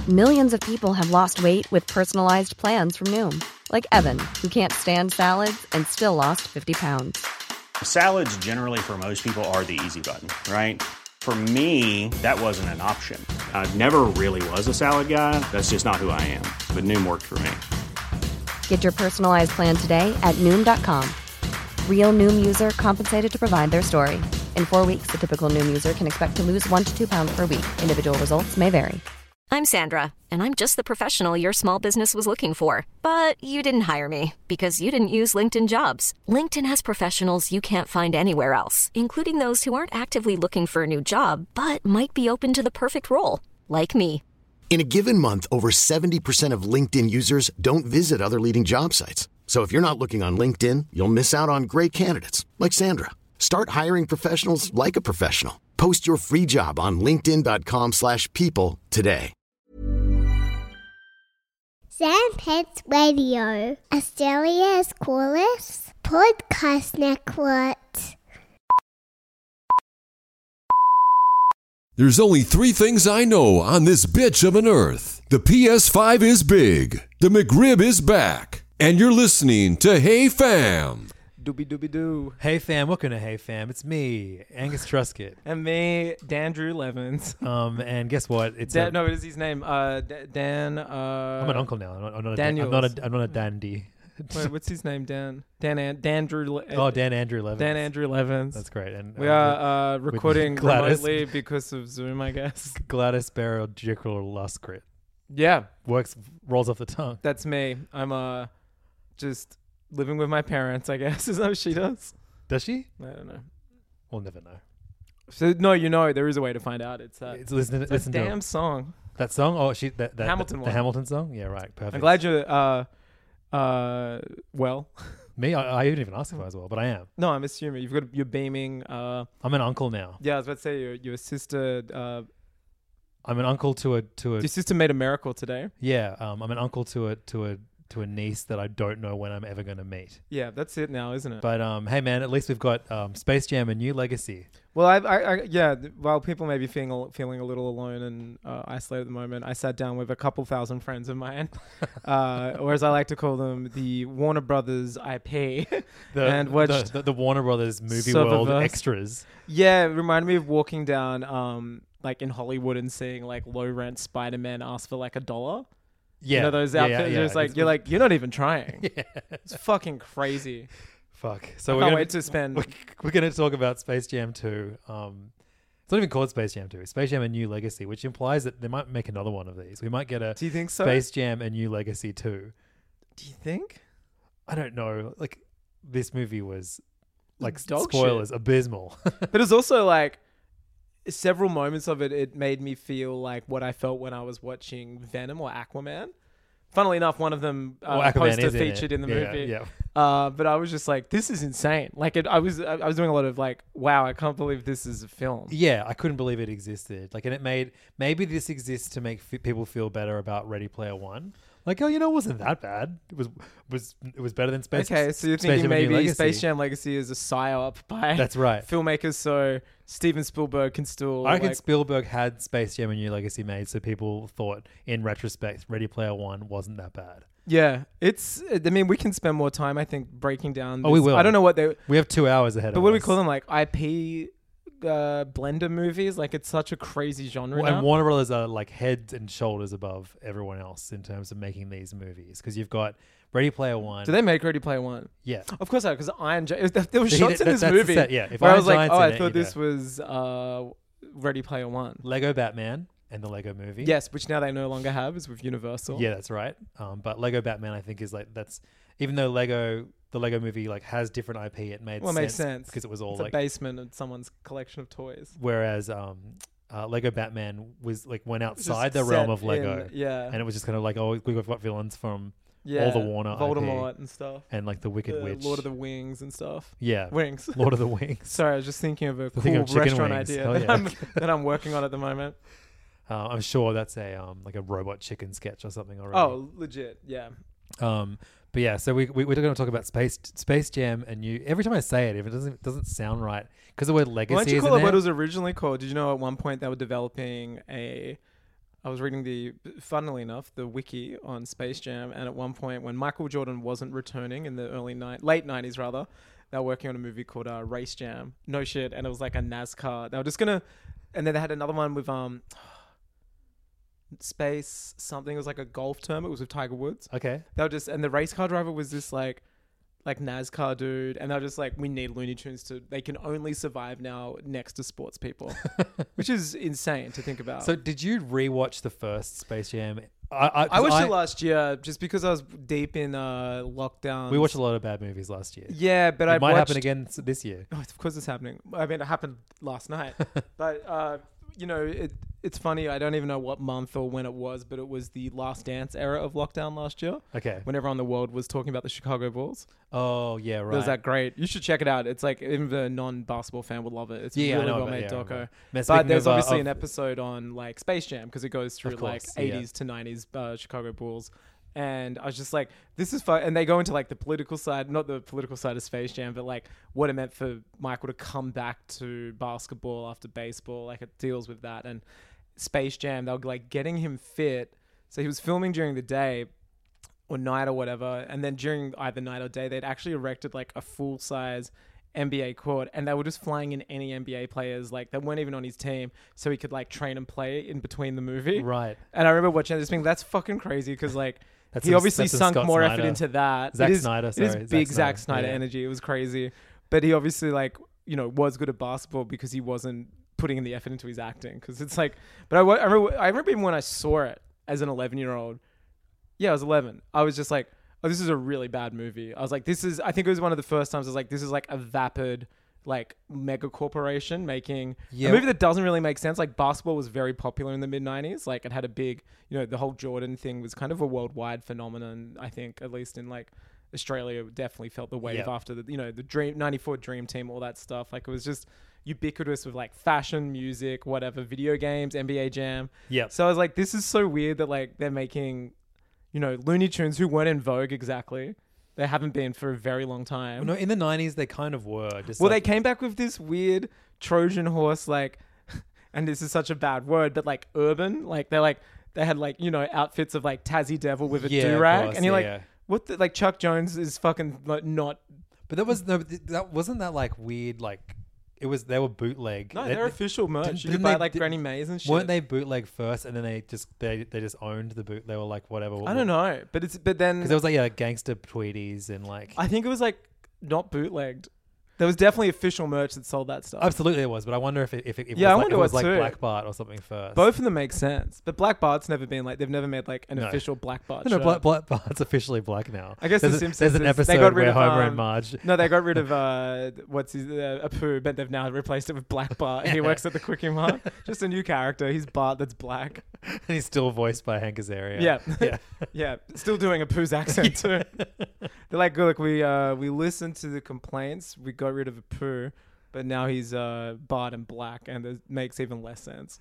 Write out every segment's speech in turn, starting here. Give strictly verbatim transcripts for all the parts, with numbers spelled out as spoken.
Millions of people have lost weight with personalized plans from Noom. Like Evan, who can't stand salads and still lost fifty pounds. Salads generally for most people are the easy button, right? For me, that wasn't an option. I never really was a salad guy. That's just not who I am. But Noom worked for me. Get your personalized plan today at Noom dot com. Real Noom user compensated to provide their story. In four weeks, the typical Noom user can expect to lose one to two pounds per week. Individual results may vary. I'm Sandra, and I'm just the professional your small business was looking for. But you didn't hire me because you didn't use LinkedIn Jobs. LinkedIn has professionals you can't find anywhere else, including those who aren't actively looking for a new job, but might be open to the perfect role, like me. In a given month, over seventy percent of LinkedIn users don't visit other leading job sites. So if you're not looking on LinkedIn, you'll miss out on great candidates like Sandra. Start hiring professionals like a professional. Post your free job on linkedin dot com slash people today. Sandpets Radio, Australia's coolest podcast network. There's only three things I know on this bitch of an earth. The P S five is big, the McRib is back, and you're listening to Hey Fam. Doobie doobie doo. Hey fam, welcome to Hey Fam. It's me, Angus Truscott. And me, Dan Drew Levins. Um, and guess what? It's Dan, a, no, what is his name? Uh, D- Dan. Uh, I'm an uncle now. I'm not, I'm not, a, Daniels. I'm not a, I'm not a dandy. Wait, what's his name? Dan. Dan. An- Dan Drew. Le- oh, Dan Andrew Levins. Dan Andrew Levins. That's great. And we uh, are uh, recording Gladys. remotely because of Zoom, I guess. Gladys Barrow Jekyll Luskrit. Yeah, works rolls off the tongue. That's me. I'm uh, just living with my parents, I guess. Is that what she does? Does she? I don't know. We'll never know. So no, you know, there is a way to find out. It's that. It's listen, it's listen that to damn it. song. That song? Oh, she that, that Hamilton the, one. the Hamilton song. Yeah, right. Perfect. I'm glad you're. Uh, uh, well. Me? I, I didn't even ask if I was well, but I am. No, I'm assuming you've got. You're beaming. Uh, I'm an uncle now. Yeah, I was about to say your your sister. Uh, I'm an uncle to a to a. Your sister made a miracle today. Yeah, um, I'm an uncle to a to a to a niece that I don't know when I'm ever going to meet. Yeah, that's it now, isn't it? But um, hey man, at least we've got um, Space Jam: A New Legacy. Well, I, I, I yeah. While people may be feeling feeling a little alone and uh, isolated at the moment, I sat down with a couple thousand friends of mine, uh, or as I like to call them, the Warner Brothers I P, the, and watched the, the, the Warner Brothers Movie Serververse. World extras. Yeah, it reminded me of walking down, um, like in Hollywood and seeing like low rent Spider-Man ask for like a dollar. Yeah, you know those yeah, outfits. yeah, yeah. You're just like It's- you're like you're not even trying. Yeah. It's fucking crazy. Fuck. So I we're can't gonna, wait to spend. We're, we're going to talk about Space Jam two. Um, it's not even called Space Jam two. It's Space Jam: A New Legacy, which implies that they might make another one of these. We might get a Do you think so? Space Jam: A New Legacy two. Do you think? I don't know. Like this movie was like Dog spoilers shit. abysmal. But it's also like several moments of it. It made me feel like what I felt when I was watching Venom or Aquaman. Funnily enough, one of them uh, Well, Aquaman poster is in it. featured in the Yeah, movie. yeah. Uh, but I was just like, this is insane. Like, it, I was, I I was doing a lot of like, wow, I can't believe this is a film. Yeah, I couldn't believe it existed. Like, and it made maybe this exists to make f- people feel better about Ready Player One. Like, oh, you know, it wasn't that bad. It was was it was better than Space. Okay, so you're Space thinking Jam: A New maybe Legacy. Space Jam Legacy is a psyop by That's right. filmmakers, so Steven Spielberg can still. I reckon like, Spielberg had Space Jam: A New Legacy made, so people thought, in retrospect, Ready Player One wasn't that bad. yeah, it's. I mean, we can spend more time, I think, breaking down. Oh, we this- will. I don't know what they. We have two hours ahead But of what do us. we call them? Like I P uh, blender movies? Like it's such a crazy genre Well, now. and Warner Brothers are like heads and shoulders above everyone else in terms of making these movies, because you've got Ready Player One. Do they make Ready Player One? Yeah. Of course, because Iron Giant. There were See, shots that- in this that's the movie. set, yeah. If where I Iron was like, Giant's oh, in I it, thought you this know. was uh, Ready Player One. Lego Batman and the Lego Movie. Yes, which now they no longer have is with Universal. Yeah, that's right. Um, but Lego Batman, I think, is like that's even though Lego the Lego Movie like has different I P, it made Well, it sense makes sense because it was all it's like a basement of someone's collection of toys. Whereas um, uh, Lego Batman was like went Just outside the realm set of Lego, in- yeah. and it was just kind of like, oh, we've got villains from Yeah, all the Warner Voldemort I P and stuff, and like the Wicked The Witch, Lord of the Wings and stuff. Yeah, Wings. Lord of the Wings. Sorry, I was just thinking of a Thinking cool of chicken restaurant wings. idea Hell that, yeah. I'm, that I'm working on at the moment. Uh, I'm sure that's a um like a robot chicken sketch or something already. Oh, legit, yeah. Um, but yeah, so we, we we're going to talk about Space Space Jam and you. Every time I say it, if it doesn't it doesn't sound right because the word legacy. Why don't you is call in it what there. it was originally called? Did you know at one point they were developing a I was reading the, funnily enough, the wiki on Space Jam, and at one point when Michael Jordan wasn't returning in the early ni- late nineties rather, they were working on a movie called uh, Race Jam. No shit, and it was like a NASCAR. They were just gonna, and then they had another one with um, Space something. It was like a golf term. It was with Tiger Woods. Okay. They were just, and the race car driver was this like. like NASCAR dude, and they're just like, we need Looney Tunes to, they can only survive now next to sports people, which is insane to think about. So did you rewatch the first Space Jam? I, I, I watched I, it last year just because I was deep in uh, lockdown. We watched a lot of bad movies last year. Yeah, but it I might watched, happen again s- this year. Oh, of course it's happening. I mean, it happened last night, but uh, you know, it it's funny. I don't even know what month or when it was, but it was the Last Dance era of lockdown last year. Okay. When everyone in the world was talking about the Chicago Bulls. Oh yeah, right. It was that great. You should check it out. It's like even the non-basketball fan would love it. It's Yeah, I really know well about- made yeah, doco. right. But Speaking there's of, uh, obviously of- an episode on like Space Jam because it goes through Of like course, yeah. eighties to nineties uh, Chicago Bulls. And I was just like, this is fun. And they go into like the political side, not the political side of Space Jam, but like what it meant for Michael to come back to basketball after baseball. Like it deals with that. And Space Jam, they were like getting him fit. So he was filming during the day or night or whatever. And then during either night or day, they'd actually erected like a full size N B A court, and they were just flying in any N B A players like that weren't even on his team, so he could like train and play in between the movie. Right. And I remember watching this thing. That's fucking crazy because like That's he some- obviously that's some sunk Scott more Snyder. effort into that. Zack it is, Snyder, It sorry, is Zack big Zack Snyder, Snyder yeah. energy. It was crazy, but he obviously like you know was good at basketball because he wasn't putting in the effort into his acting. Because it's like, but I, wa- I remember I remember even when I saw it as an eleven year old. Yeah, I was eleven. I was just like, oh, this is a really bad movie. I was like, this is. I think it was one of the first times I was like, this is like a vapid, like mega corporation making Yeah. a movie that doesn't really make sense. Like basketball was very popular in the mid nineties. Like it had a big, you know, the whole Jordan thing was kind of a worldwide phenomenon. I think at least in like Australia, definitely felt the wave Yeah. after the, you know, the Dream ninety-four Dream Team, all that stuff. Like it was just ubiquitous with like fashion, music, whatever, video games, N B A Jam. Yep. So I was like, this is so weird that like they're making, you know, Looney Tunes who weren't in vogue exactly. They haven't been for a very long time. No, in the nineties they kind of were. Just Well, like, they came back with this weird Trojan horse, like, and this is such a bad word, but like urban, like they're like they had like you know outfits of like Tassie Devil with a Yeah, of do rag, course, and you're yeah, like, yeah. what? The, like Chuck Jones is fucking like not. But that was no. That wasn't that like weird. Like it was. They were bootleg. No, They- they're official merch. didn't- You could didn't buy they- like did- Granny Mays and shit. Weren't they bootleg first, and then they just they they just owned the boot. They were like whatever. I don't know, but it's but then because there was like yeah, gangster Tweeties and like I think it was like not bootlegged. There was definitely official merch that sold that stuff. absolutely it was. But I wonder if it, if it, it Yeah, I was like, wonder it was what like too. Black Bart or something first. Both of them make sense, but Black Bart's never been like they've never made like an No. official Black Bart. No, no, shirt. Black, Black Bart's officially black now. I guess there's the a- Simpsons. There's an is- episode they got rid where of, Homer um, and Marge. No, they got rid of uh, what's his uh, Apu, but they've now replaced it with Black Bart. He works at the Quickie Mart. Just a new character. He's Bart that's black. And he's still voiced by Hank Azaria. Yeah, yeah. yeah. Still doing Apu's accent too. They're like, look, we uh, we listened to the complaints. We got rid of Apu, but now he's uh, Bart and black, and it makes even less sense.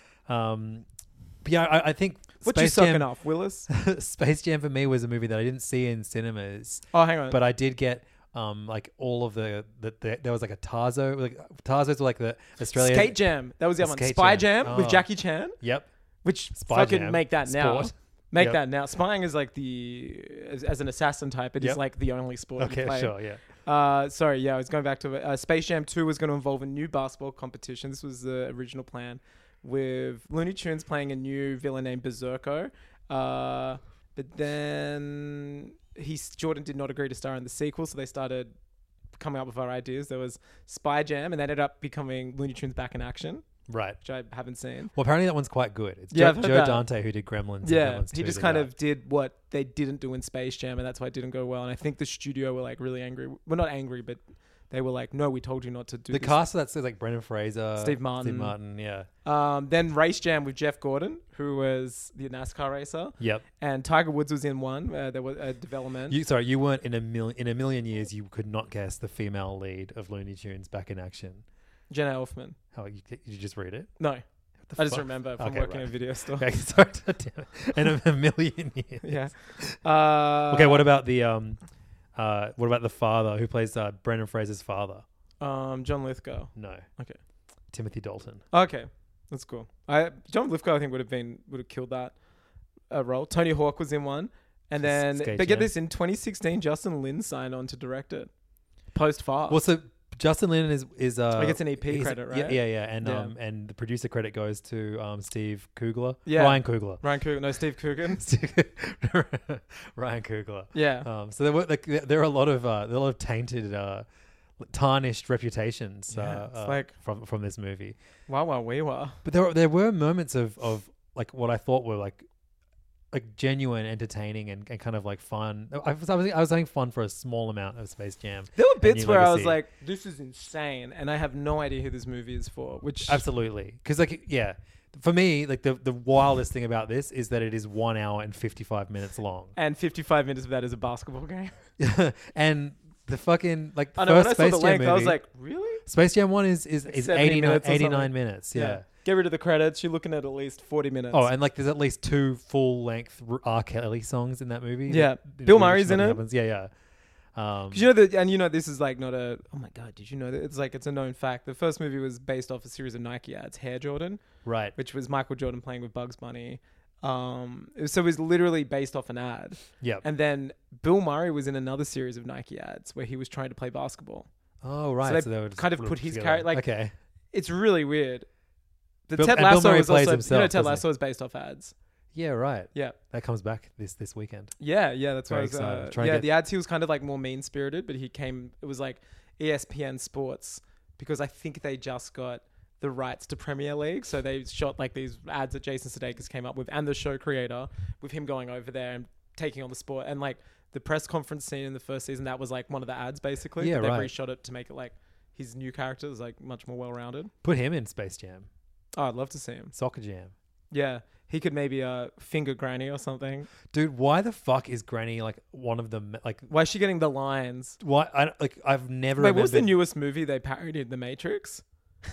Um, but yeah, I, I think What you Space sucking Jam, off, Willis? Space Jam for me was a movie that I didn't see in cinemas, Oh, hang on. but I did get um like all of the, the, the there was like a Tarzo, like Tarzos were like the Australian Skate Jam. That was the other one. Skate Spy Jam. Jam, with Oh. Jackie Chan. Yep. Which Spy fucking Jam. make that now. Sport. Make Yep. that now. Spying is like the as, as an assassin type. It is Yep. like the only sport. Okay, you play. sure, yeah. Uh, sorry, yeah, I was going back to it. Uh, Space Jam two was going to involve a new basketball competition. This was the original plan, with Looney Tunes playing a new villain named Berserko. Uh, but then he Jordan did not agree to star in the sequel, so they started coming up with other ideas. There was Spy Jam, and that ended up becoming Looney Tunes Back in Action, Right. which I haven't seen. Well, apparently that one's quite good. It's Yeah, I've Joe, heard Joe that. Dante who did Gremlins. and Yeah, Gremlins he two just did kind that. of did what they didn't do in Space Jam, and that's why it didn't go well. And I think the studio were like really angry. Well, not angry, but they were like, "No, we told you not to do the this." cast of that says like Brendan Fraser, Steve Martin. Steve Martin, yeah. Um, then Race Jam with Jeff Gordon, who was the NASCAR racer, Yep. and Tiger Woods was in one. Uh, there was a development. You sorry, you weren't in a million in a million years. You could not guess the female lead of Looney Tunes Back in Action. Jenna Elfman. How you, did you just read it? No, What the I just fuck? remember from Okay, working right. in a video store. Okay, sorry. Damn it. In a, a million years. Yeah. Uh, Okay, what about the um, uh, what about the father who plays uh, Brendan Fraser's father? um John Lithgow? No. Okay. Timothy Dalton. Okay. That's cool. I John Lithgow I think would have been would have killed that uh, role. Tony Hawk was in one, and then Skate but get Jam. this in twenty sixteen, Justin Lin signed on to direct it. Post Fast. Well, so Justin Lin is is uh, Like it's an E P he's- credit, Yeah, right? yeah, yeah, and Yeah. um and the producer credit goes to um Steve Kugler, Yeah. Ryan Kugler, Ryan Coogler, no Steve Coogan. Ryan Kugler. Yeah. Um, so there were like there there are a lot of uh, there are a lot of tainted, uh, tarnished reputations. Yeah, uh, it's uh, like- from from this movie. Wow, wow, we were. But there were, there were moments of, of like what I thought were like like genuine, entertaining, and, and kind of like fun. I was, I was I was having fun for a small amount of Space Jam. There were and bits New where I was Legacy. like, "This is insane," and I have no idea who this movie is for. Which Absolutely, because like yeah, for me like the the wildest thing about this is that it is one hour and fifty five minutes long, and fifty-five minutes of that is a basketball game. and the fucking like I know when first I saw Space the Jam length, movie, I was like, "Really?" Space Jam one is is, Like is seventy eighty-nine, minutes or eighty-nine something. minutes. Yeah. Get rid of the credits. You're looking at at least forty minutes. Oh, and like there's at least two full length R. Kelly songs in that movie. Yeah. that- Bill which Murray's in nothing it. happens. Yeah, yeah. Um, Because you know that, and you know this is like not a. Oh my god, did you know that it's like it's a known fact? The first movie was based off a series of Nike ads, Hair Jordan, right. which was Michael Jordan playing with Bugs Bunny. Um, it was- so it was literally based off an ad. Yeah. And then Bill Murray was in another series of Nike ads where he was trying to play basketball. Oh, right. they So they would kind of put put it his together. character- like- okay. It's really weird. The Bill- Ted and Bill Lasso Murray was plays also himself, you know Ted doesn't he? Lasso is based off ads. Yeah, right. Yeah. That comes back this this weekend. Yeah, yeah, that's why I Very was, excited. uh, Try and yeah, get- the ads he was kind of like more mean spirited, but he came. It was like E S P N Sports because I think they just got the rights to Premier League, so they shot like these ads that Jason Sudeikis came up with and the show creator with him going over there and taking on the sport and like the press conference scene in the first season. That was like one of the ads basically. Yeah, but right. They reshot it to make it like his new character is like much more well rounded. Put him in Space Jam. Oh, I'd love to see him. Soccer Jam. Yeah, he could maybe uh finger Granny or something. Dude, why the fuck is Granny like one of the me- like Why is she getting the lines? why I like I've never Wait, what was the remembered- newest movie they parodied? The Matrix.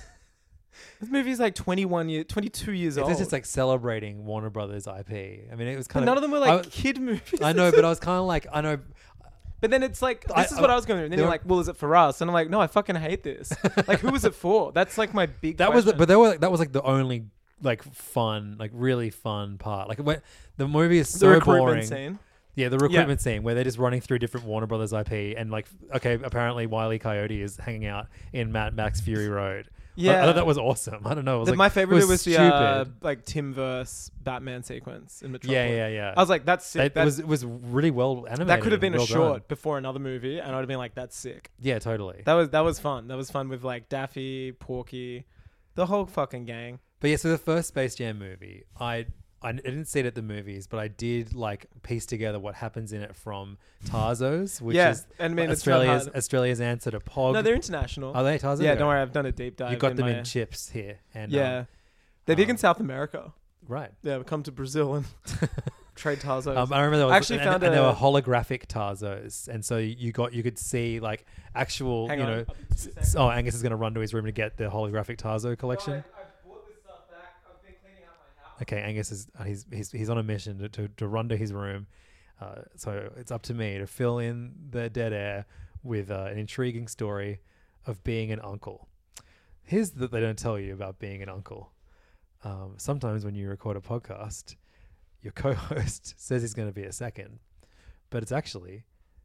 This movie's like twenty-one years, twenty-two years It's old. just like celebrating Warner Brothers I P. I mean, it was But kind none of of them were like I, kid movies. I know, but I was kind of like I know. But then it's like, this I- is what I- I was going to do. And then there you're were- like, well, is it for us? And I'm like, no, I fucking hate this. Like, who was it for? That's like my big That was, the, question. but that was that was like the only like fun, like really fun part. Like when the movie is the so recruitment boring. scene. Yeah, the recruitment scene where they're just running through different Warner Brothers I P and like, okay, apparently Wile E. Coyote is hanging out in Mad Max Fury Road. I- I, Yeah. thought that was awesome. I don't know. It was The- like, my favorite it was, was the stupid. uh, like Tim verse Batman sequence in Metropolis. yeah, yeah, yeah. I was like, that's sick. That That, was it was really well animated. that could have been and a well short done. before another movie, and I'd have been like, that's sick. Yeah, totally. That was that was fun. That was fun with like Daffy, Porky, the whole fucking gang. But yeah, so the first Space Jam movie, I I didn't see it at the movies, but I did like piece together what happens in it from Tarzos, which Yeah, is and I mean, it's not Australia's hard. Australia's answer to Pog. No, they're international. Are they Tarzos? Yeah, Okay. don't worry. I've done a deep dive. You got in them my, in chips here, and Yeah, um, they're big in um, South America. right. Yeah, we come to Brazil and trade Tarzos. Um, I remember there was I actually and, found and a, there were holographic Tarzos, and so you got you could see like actual, Hang you on. know. s- Oh, Angus is going to run to his room to get the holographic Tarzo collection. I bought this stuff back. I've been cleaning out my house. Okay, Angus is uh, he's he's he's on a mission to to, to run to his room, uh, so it's up to me to fill in the dead air with uh, an intriguing story of being an uncle. Here's that they don't tell you about being an uncle. Um, sometimes when you record a podcast, your co-host says he's going to be a second, but it's actually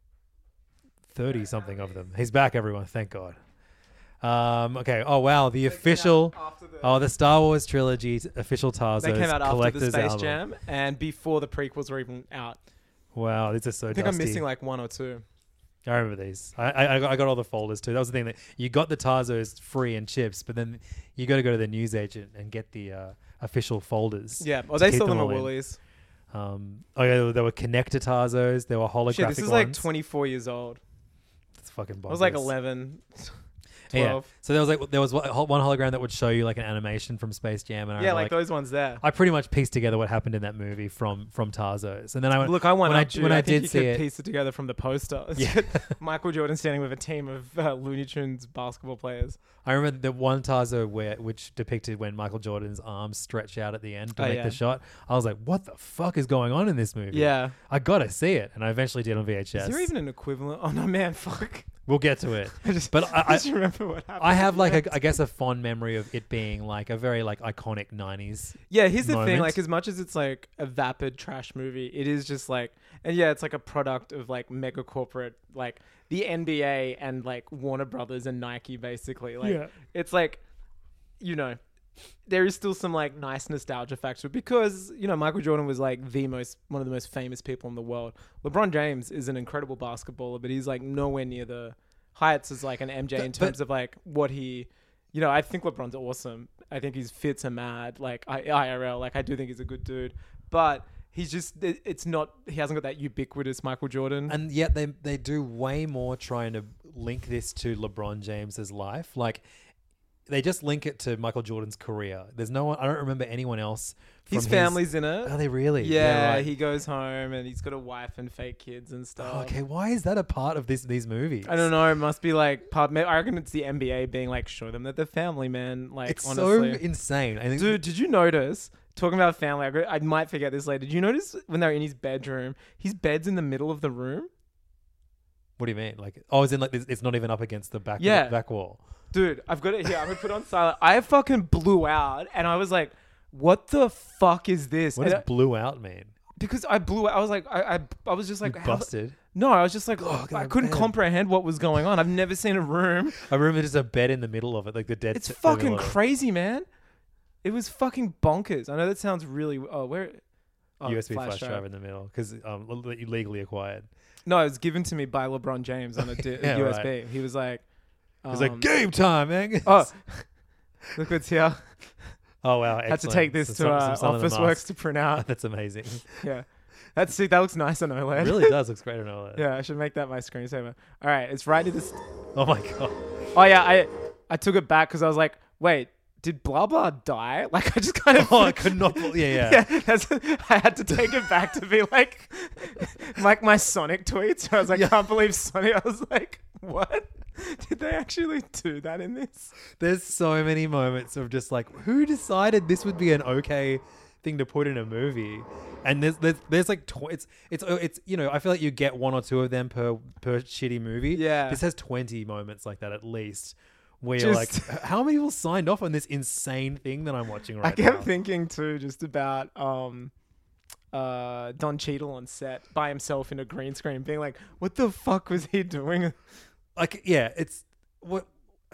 thirty something of them. He's back, everyone. Thank God. Um, okay. Oh wow, the official. After the, Oh, the Star Wars trilogy's official Tarzos they came out after the collector's Space album. Jam and before the prequels were even out. Wow, these are so I think dusty. I'm missing like one or two. I remember these. I, I I got- I got all the folders too. That was the thing that you got the Tarzos free in chips, but then you got to go to the newsagent and get the uh, official folders. Yeah, or to they keep sell them at all in. Woolies. Um, oh yeah, there were- there were connector Tarzos. There were holographic Shit, this is like ones. twenty-four years old. It's fucking. I was like bonkers. eleven, Yeah. twelve. So there was like there was one one hologram that would show you like an animation from Space Jam, and I Yeah, remember, like those ones there. I pretty much pieced together what happened in that movie from from Tarzos, and then I went. Look, I went when up I to, when I, I think did you see could it. piece it together from the poster. Yeah. Michael Jordan standing with a team of uh, Looney Tunes basketball players. I remember the one Tarzo where which depicted when Michael Jordan's arms stretch out at the end to Oh, make yeah. the shot. I was like, "What the fuck is going on in this movie?" Yeah. I gotta see it, and I eventually did on V H S. Is there even an equivalent? Oh no, man, fuck. We'll get to it. I just, but I, I just remember what happened. I have like a, I guess a fond memory of it being like a very like iconic nineties. Yeah, here's the moment. thing. Like, as much as it's like a vapid trash movie, it is just like, and yeah, it's like a product of like mega corporate, like the N B A and like Warner Brothers and Nike, basically. Like, Yeah. it's like, you know, there is still some like nice nostalgia factor to it because, you know, Michael Jordan was like the most, one of the most famous people in the world. LeBron James is an incredible basketballer, but he's like nowhere near the heights as like an M J in But- terms of like what he, you know, I think LeBron's awesome. I think he's fits and mad, like I- IRL. Like I do think he's a good dude, but he's just, it- it's not, he hasn't got that ubiquitous Michael Jordan. And yet they they do way more trying to link this to LeBron James's life. Like they just link it to Michael Jordan's career. There's no one. I don't remember anyone else. From His family's in it. Are they really? Yeah, right. he goes home and he's got a wife and fake kids and stuff. Oh, okay, why is that a part of this these movies? I don't know. It must be like part. I reckon it's the N B A being like, show them that they're family, man. Like, It's honestly. so insane. I think Dude, did you notice? Talking about family, I, go- I might forget this later. Did you notice when they were in his bedroom, his bed's in the middle of the room? What do you mean? Like, oh, it's in like this, it's not even up against the back Yeah. back wall. Dude, I've got it here. I'm gonna put it on silent. I fucking blew out, and I was like, "What the fuck is this?" What And does I- blew out mean? because I blew out. I was like, I, I, I was just like, You how the- busted. No, I was just like, Oh, oh, look at I that couldn't bed. comprehend what was going on. I've never seen a room. I remember there's a bed in the middle of it, like the dead. It's the fucking middle of it. crazy, man. It was fucking bonkers. I know that sounds really. Oh, where? Oh, U S B flash, drive in the middle because um, that you legally acquired. No, it was given to me by LeBron James on a di- Yeah, U S B. right. He was like, It's um, like game time, man. Oh, look what's here. oh wow! Had to excellent. take this So to some- uh, some Son of the Office Works Mask. to print out. That's amazing. Yeah, that's sick. That looks nice on OLED. It really does. Looks great on all that. Yeah, I should make that my screensaver. All right, it's right to this. Oh my god. Oh yeah, I I took it back because I was like, wait, did blah blah die? Like I just kind of. Oh, I could not. bel- Yeah, yeah. Yeah, that's, I had to take it back to be like, like my Sonic tweets. I was like, can't believe Sonic. I was like, what? Did they actually do that in this? There's so many moments of just like, who decided this would be an okay thing to put in a movie? And there's there's, there's like tw- it's it's it's you know I feel like you get one or two of them per per shitty movie. Yeah. This has twenty moments like that at least. Where you're Just- like, how many people signed off on this insane thing that I'm watching right I kept now? thinking too, just about um, uh, Don Cheadle on set by himself in a green screen, being like, what the fuck was he doing? Like, yeah, it's what.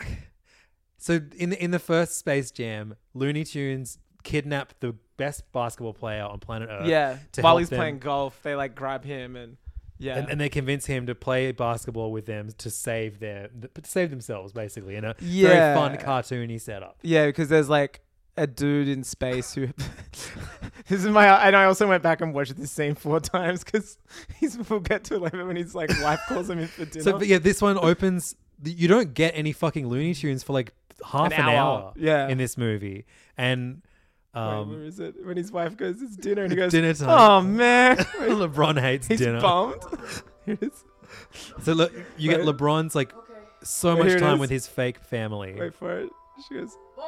So in the in the first Space Jam, Looney Tunes kidnap the best basketball player on planet Earth. Yeah, to while help he's them- playing golf, they like grab him and yeah, And, and they convince him to play basketball with them to save their to save themselves, basically, in a Yeah. very fun cartoony setup. yeah, because there's like a dude in space who. This is my, and I also went back and watched this scene four times because he's. We'll get to it later when his like wife calls him in for dinner. So, but yeah, this one opens. You don't get any fucking Looney Tunes for like half An an, hour. hour, Yeah. in this movie, and Wait, um, where is it? When his wife goes, it's dinner, and he goes, dinner time. "Oh man, LeBron hates he's dinner. bummed." Here it is. So look, you get Wait. LeBron's like so Wait, much here it time is. with his fake family. Wait for it. She goes, Boys,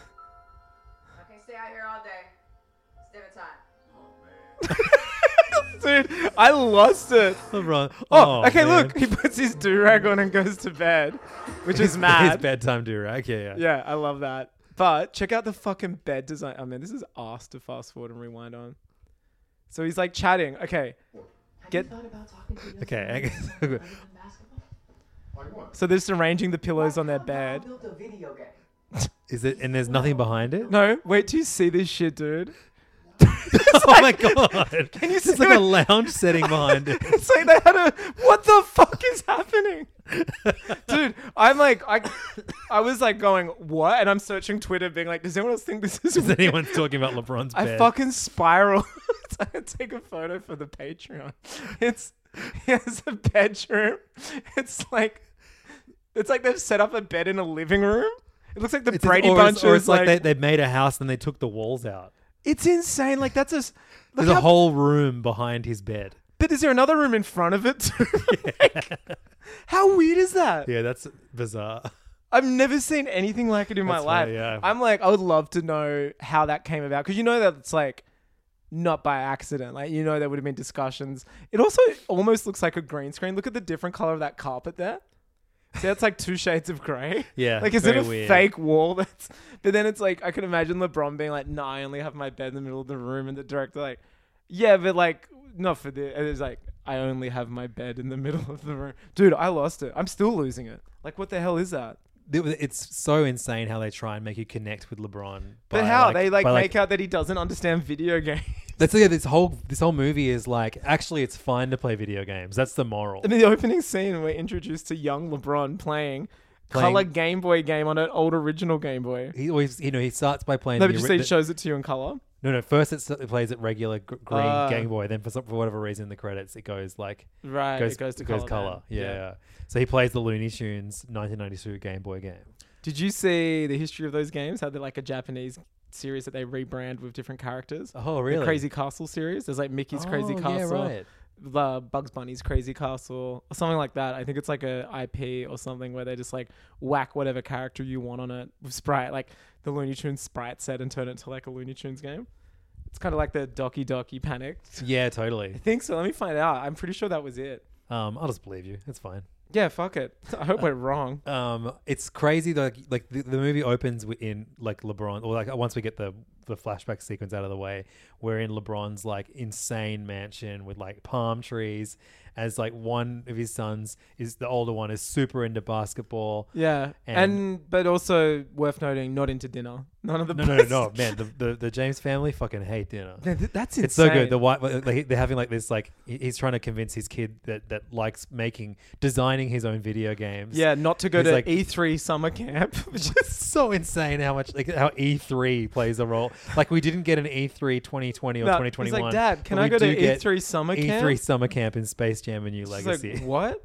I can't stay out here all day. It's dinner time. "Dude, I lost it." LeBron. Oh, okay. man. Look, he puts his do rag on and goes to bed, which his, is mad. His bedtime do rag. Yeah, yeah. Yeah, I love that. But check out the fucking bed design. I mean, this is ass to fast forward and rewind on. So he's like chatting. Okay, get. Okay. So they're just arranging the pillows on their bed. Is it? And there's nothing behind it. No, wait till you see this shit, dude. Oh my god! Can you There's see like a it? lounge setting behind it. It's like they had a. What the fuck is happening, dude? I'm like, I, I was like going what, and I'm searching Twitter, being like, does anyone else think this is? Is weird? anyone talking about LeBron's I bed? fucking spiral. So I can take a photo for the Patreon. It's he has a bedroom. It's like, it's like they've set up a bed in a living room. It looks like the It's- Brady or Bunch it's, or is it's like, like. they, they made a house and they took the walls out. It's insane. Like that's a. s- look There's a how- whole room behind his bed. But is there another room in front of it too? Like, how weird is that? Yeah, that's bizarre. I've never seen anything like it in my That's life. funny, yeah. I'm like, I would love to know how that came about because you know that it's like not by accident. Like you know there would have been discussions. It also almost looks like a green screen. Look at the different color of that carpet there. See, that's like two shades of grey. Yeah, Like, is it very a weird. fake wall that's... But then it's like, I can imagine LeBron being like, nah, I only have my bed in the middle of the room. And the director like, yeah, but like, not for this. And it's like, I only have my bed in the middle of the room. Dude, I lost it. I'm still losing it. Like, what the hell is that? It's so insane how they try and make you connect with LeBron. But by, how? they like by, make out that he doesn't understand video games. That's yeah. This whole this whole movie is like, actually, it's fine to play video games. That's the moral. And in the opening scene, we're introduced to young LeBron playing, Playing- color Game Boy game on an old original Game Boy. He always, you know, he starts by playing. No, the but you ori- see, it shows it to you in color. No, no. First, it's, it plays it regular gr- green Ah. Game Boy. Then, for some, for whatever reason, in the credits, it goes like Right, goes, it goes to goes color. color. then. Yeah, yeah. So he plays the Looney Tunes nineteen ninety-two Game Boy game. Did you see the history of those games? How they're like a Japanese series that they rebrand with different characters? Oh, really? The Crazy Castle series. There's like Mickey's Crazy Oh, Castle, yeah, right. the Bugs Bunny's Crazy Castle, or something like that. I think it's like a I P or something where they just like whack whatever character you want on it with sprite, like the Looney Tunes sprite set, and turn it into like a Looney Tunes game. It's kind of like the Doki Doki Panicked. Yeah, I totally. think so. Let me find out. I'm pretty sure that was it. Um, I'll just believe you. It's fine. Yeah, fuck it. I hope we're wrong. Um, it's crazy though. Like, like the, the movie opens wi- in like LeBron, or like once we get the the flashback sequence out of the way, we're in LeBron's like insane mansion with like palm trees. As like one of his sons is the older one is super into basketball. Yeah, And- and, but also worth noting, not into dinner. None of the No, no, no, boys- no, man. The, the the James family fucking hate dinner. Man, th- that's insane. It's so good. The white, like, they're having like this, like he- he's trying to convince his kid that that likes making, designing his own video games. Yeah, not to go He's to like- E three summer camp. Which is So insane how much like how E three plays a role. Like we didn't get an E three twenty twenty or No, twenty he's twenty-one. like, Dad, can but I we go to do get E three summer camp? E three summer camp in Space Jam: A New She's Legacy. like, what?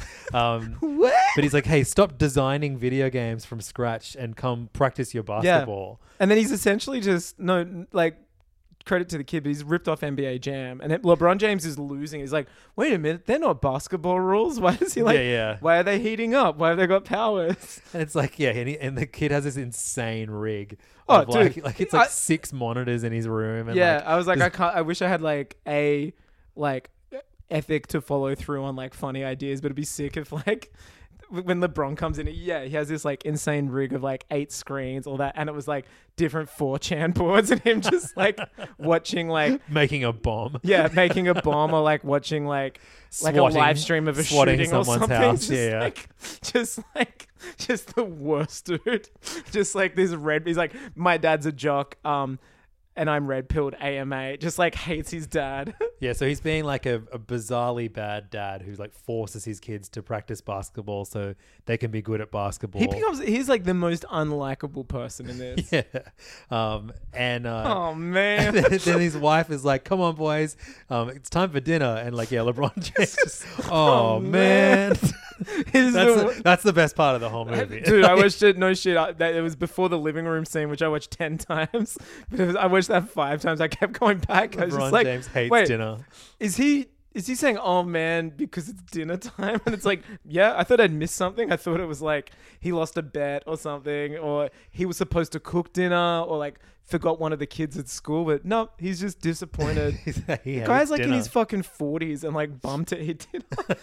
Um, What? But he's like, hey, stop designing video games from scratch and come practice your basketball. And then he's essentially just no, n- like credit to the kid, but he's ripped off N B A Jam, and it- LeBron James is losing. He's like, wait a minute, they're not basketball rules. Why is he like? Yeah, yeah. Why are they heating up? Why have they got powers? And it's like, yeah, and, he, and the kid has this insane rig. Oh, of like, dude, like it's like I- six monitors in his room. And Yeah, like, I was like, I there's- can't. I wish I had like a like ethic to follow through on like funny ideas, but it'd be sick if like when LeBron comes in, yeah, he has this like insane rig of like eight screens, all that, and it was like different four chan boards, and him just like watching like making a bomb. yeah, making a bomb or like watching like like Swatting- a live stream of a swatting shooting or someone's something. house, Just yeah. like, just like, just the worst, dude. Just like this red. He's like, my dad's a jock. Um. And I'm red pilled A M A, just like hates his dad. Yeah, so he's being like a, a bizarrely bad dad who like forces his kids to practice basketball so they can be good at basketball. He becomes, he's like the most unlikable person in this. yeah, um, and uh, Oh, man. and then, then his wife is like, "Come on, boys, um, it's time for dinner." And like, yeah, LeBron James. Just, oh, Oh, man, man. He's that's the- the, that's the best part of the whole movie, Dude, I watched it, no shit. I, that, it was before the living room scene, which I watched ten times. But it was, I watched that five times. I kept going back. I was LeBron just like, James hates wait, dinner. Is he is he saying, oh man, because it's dinner time? And it's like, yeah, I thought I'd missed something. I thought it was like he lost a bet or something, or he was supposed to cook dinner, or like forgot one of the kids at school. But no, he's just disappointed. he The hates guy's like in dinner. his fucking forties and like bumped it. He did.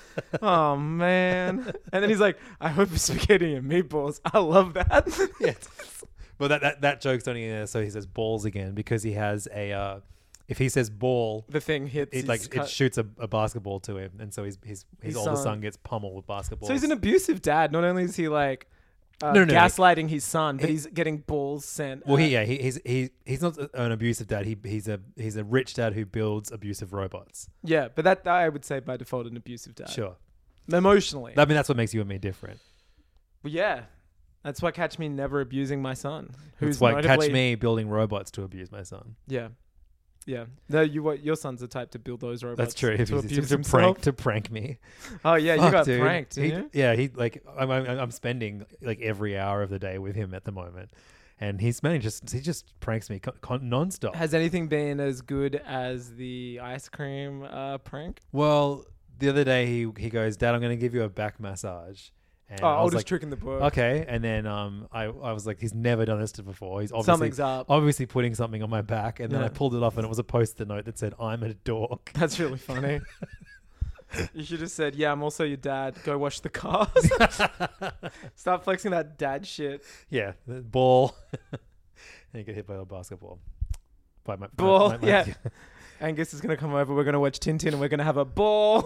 Oh man! And then he's like, "I hope it's spaghetti and meatballs." I love that. Yeah. But that, that that joke's only there, so he says balls again because he has a. Uh, if he says ball, The thing hits. it his like cut- it shoots a, a basketball to him, and so his his his, His older son. son gets pummeled with basketballs. So he's an abusive dad. Not only is he like uh, No, no, no. gaslighting his son, but He- he's getting balls sent. well, at- he yeah he, he's he he's not an abusive dad. He he's a he's a rich dad who builds abusive robots. yeah, but that I would say by default an abusive dad. Sure, Emotionally. I mean that's what makes you and me different. Well, yeah. That's why catch me never abusing my son. Who's That's why notably, catch me building robots to abuse my son. Yeah. Yeah. No, you what your son's the type to build those robots. That's true. To If he's abuse to himself. prank to prank me. Oh yeah, you Fuck, got dude. pranked, He- didn't you? Yeah, he like I'm, I'm I'm spending like every hour of the day with him at the moment, and he's man he just he just pranks me con- con- nonstop. Has anything been as good as the ice cream uh, prank? Well, the other day he he goes, "Dad, I'm going to give you a back massage." And Oh, I was oldest like, trick in the book. Okay, and then um, I I was like, he's never done this before. He's obviously Something's up. obviously putting something on my back, and then Yeah. I pulled it off, and it was a post-it note that said, "I'm a dork." That's really funny. You should have said, yeah, I'm also your dad. Go wash the cars. Start flexing that dad shit. Yeah, the ball. And you get hit by a basketball. By my Ball, my- my- my- yeah. Angus is going to come over. We're going to watch Tintin and we're going to have a ball.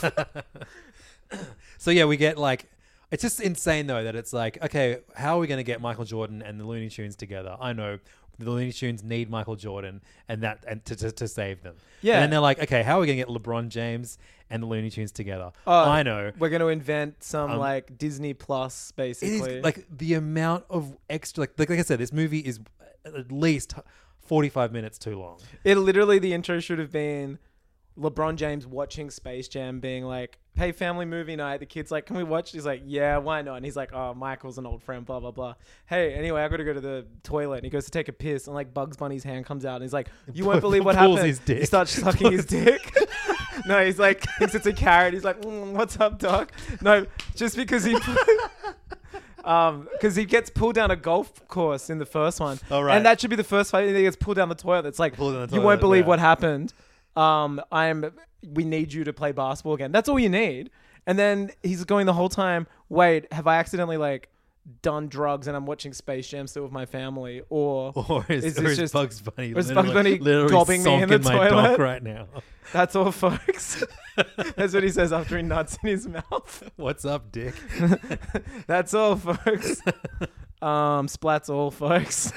So yeah, we get like, it's just insane though that it's like, okay, how are we going to get Michael Jordan and the Looney Tunes together? I know the Looney Tunes need Michael Jordan and that and to, to, to save them. Yeah. And then they're like, okay, how are we going to get LeBron James and the Looney Tunes together? Oh, I know. We're going to invent some Um, like Disney Plus, It basically. is like the amount of extra, like, like, like I said, this movie is at least forty-five minutes too long. It literally, the intro should have been LeBron James watching Space Jam, being like, hey, family movie night. The kid's like, can we watch? He's like, yeah, why not? And he's like, oh, Michael's an old friend, blah, blah, blah. Hey, anyway, I got to go to the toilet. And he goes to take a piss, and like Bugs Bunny's hand comes out, and he's like, you won't believe what Pulls happened. his dick. He starts sucking his dick. No, he's like, thinks it's a carrot. He's like, mm, what's up, Doc? No, just because he... Um, because he gets pulled down a golf course in the first one. Oh, right. And that should be the first fight. He gets pulled down the toilet. It's like, Pulled down the you toilet, won't believe yeah. what happened. Um, I'm, we need you to play basketball again. That's all you need. And then he's going the whole time, wait, have I accidentally like done drugs and I'm watching Space Jam still with my family? Or, Or is, is or this is just, Bugs Bunny or is literally, Bugs Bunny literally gobbing me in the sonking my toilet? dock right now? That's all, folks. That's what he says after he nuts in his mouth. What's up, dick? That's all, folks. Um, splats all, folks.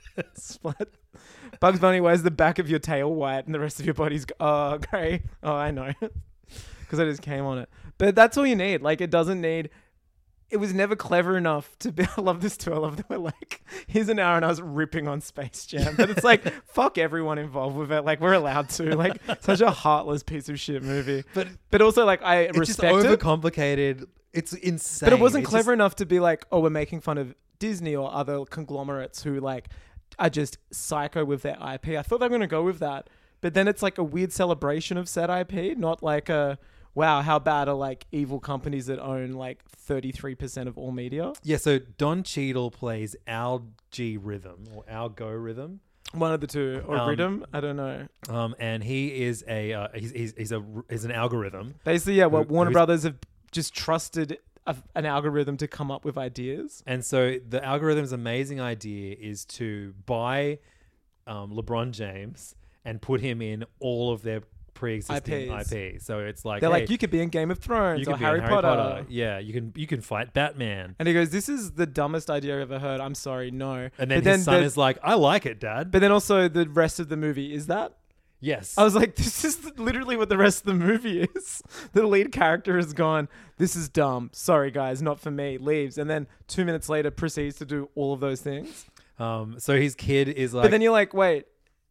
Splat. Bugs Bunny, why is the back of your tail white and the rest of your body's g- oh, grey? Oh, I know. Because I just came on it. But that's all you need. Like, it doesn't need... It was never clever enough to be... I love this too. I love that we're like... Here's an hour and I was ripping on Space Jam. But it's like, fuck everyone involved with it. Like, we're allowed to. Like, such a heartless piece of shit movie. But But also, like, I it's just respect it. overcomplicated. It's insane. But it wasn't It's clever just- enough to be like, oh, we're making fun of Disney or other conglomerates who like are just psycho with their I P. I thought they were going to go with that. But then it's like a weird celebration of said I P, not like a, wow, how bad are like evil companies that own like thirty-three percent of all media? Yeah, so Don Cheadle plays Algae Rhythm or Algo Rhythm. One of the two. Or Um, Rhythm, I don't know. Um, and he is a uh, he's, he's he's a he's an algorithm. Basically, yeah, what Who- Warner who's- Brothers have just trusted a, an algorithm to come up with ideas. And so the algorithm's amazing idea is to buy um, LeBron James and put him in all of their pre-existing I Ps. I P. So it's like, They're hey, like, you could be in Game of Thrones you or could be Harry, in Potter. Yeah, you can you can fight Batman. And he goes, this is the dumbest idea I've ever heard. I'm sorry, no. And then But his son the- is like, I like it, Dad. But then also the rest of the movie is that. yes. I was like, this is literally what the rest of the movie is. The lead character has gone, this is dumb. Sorry, guys, not for me. Leaves. And then two minutes later proceeds to do all of those things. um, so his kid is like, But then you're like, wait,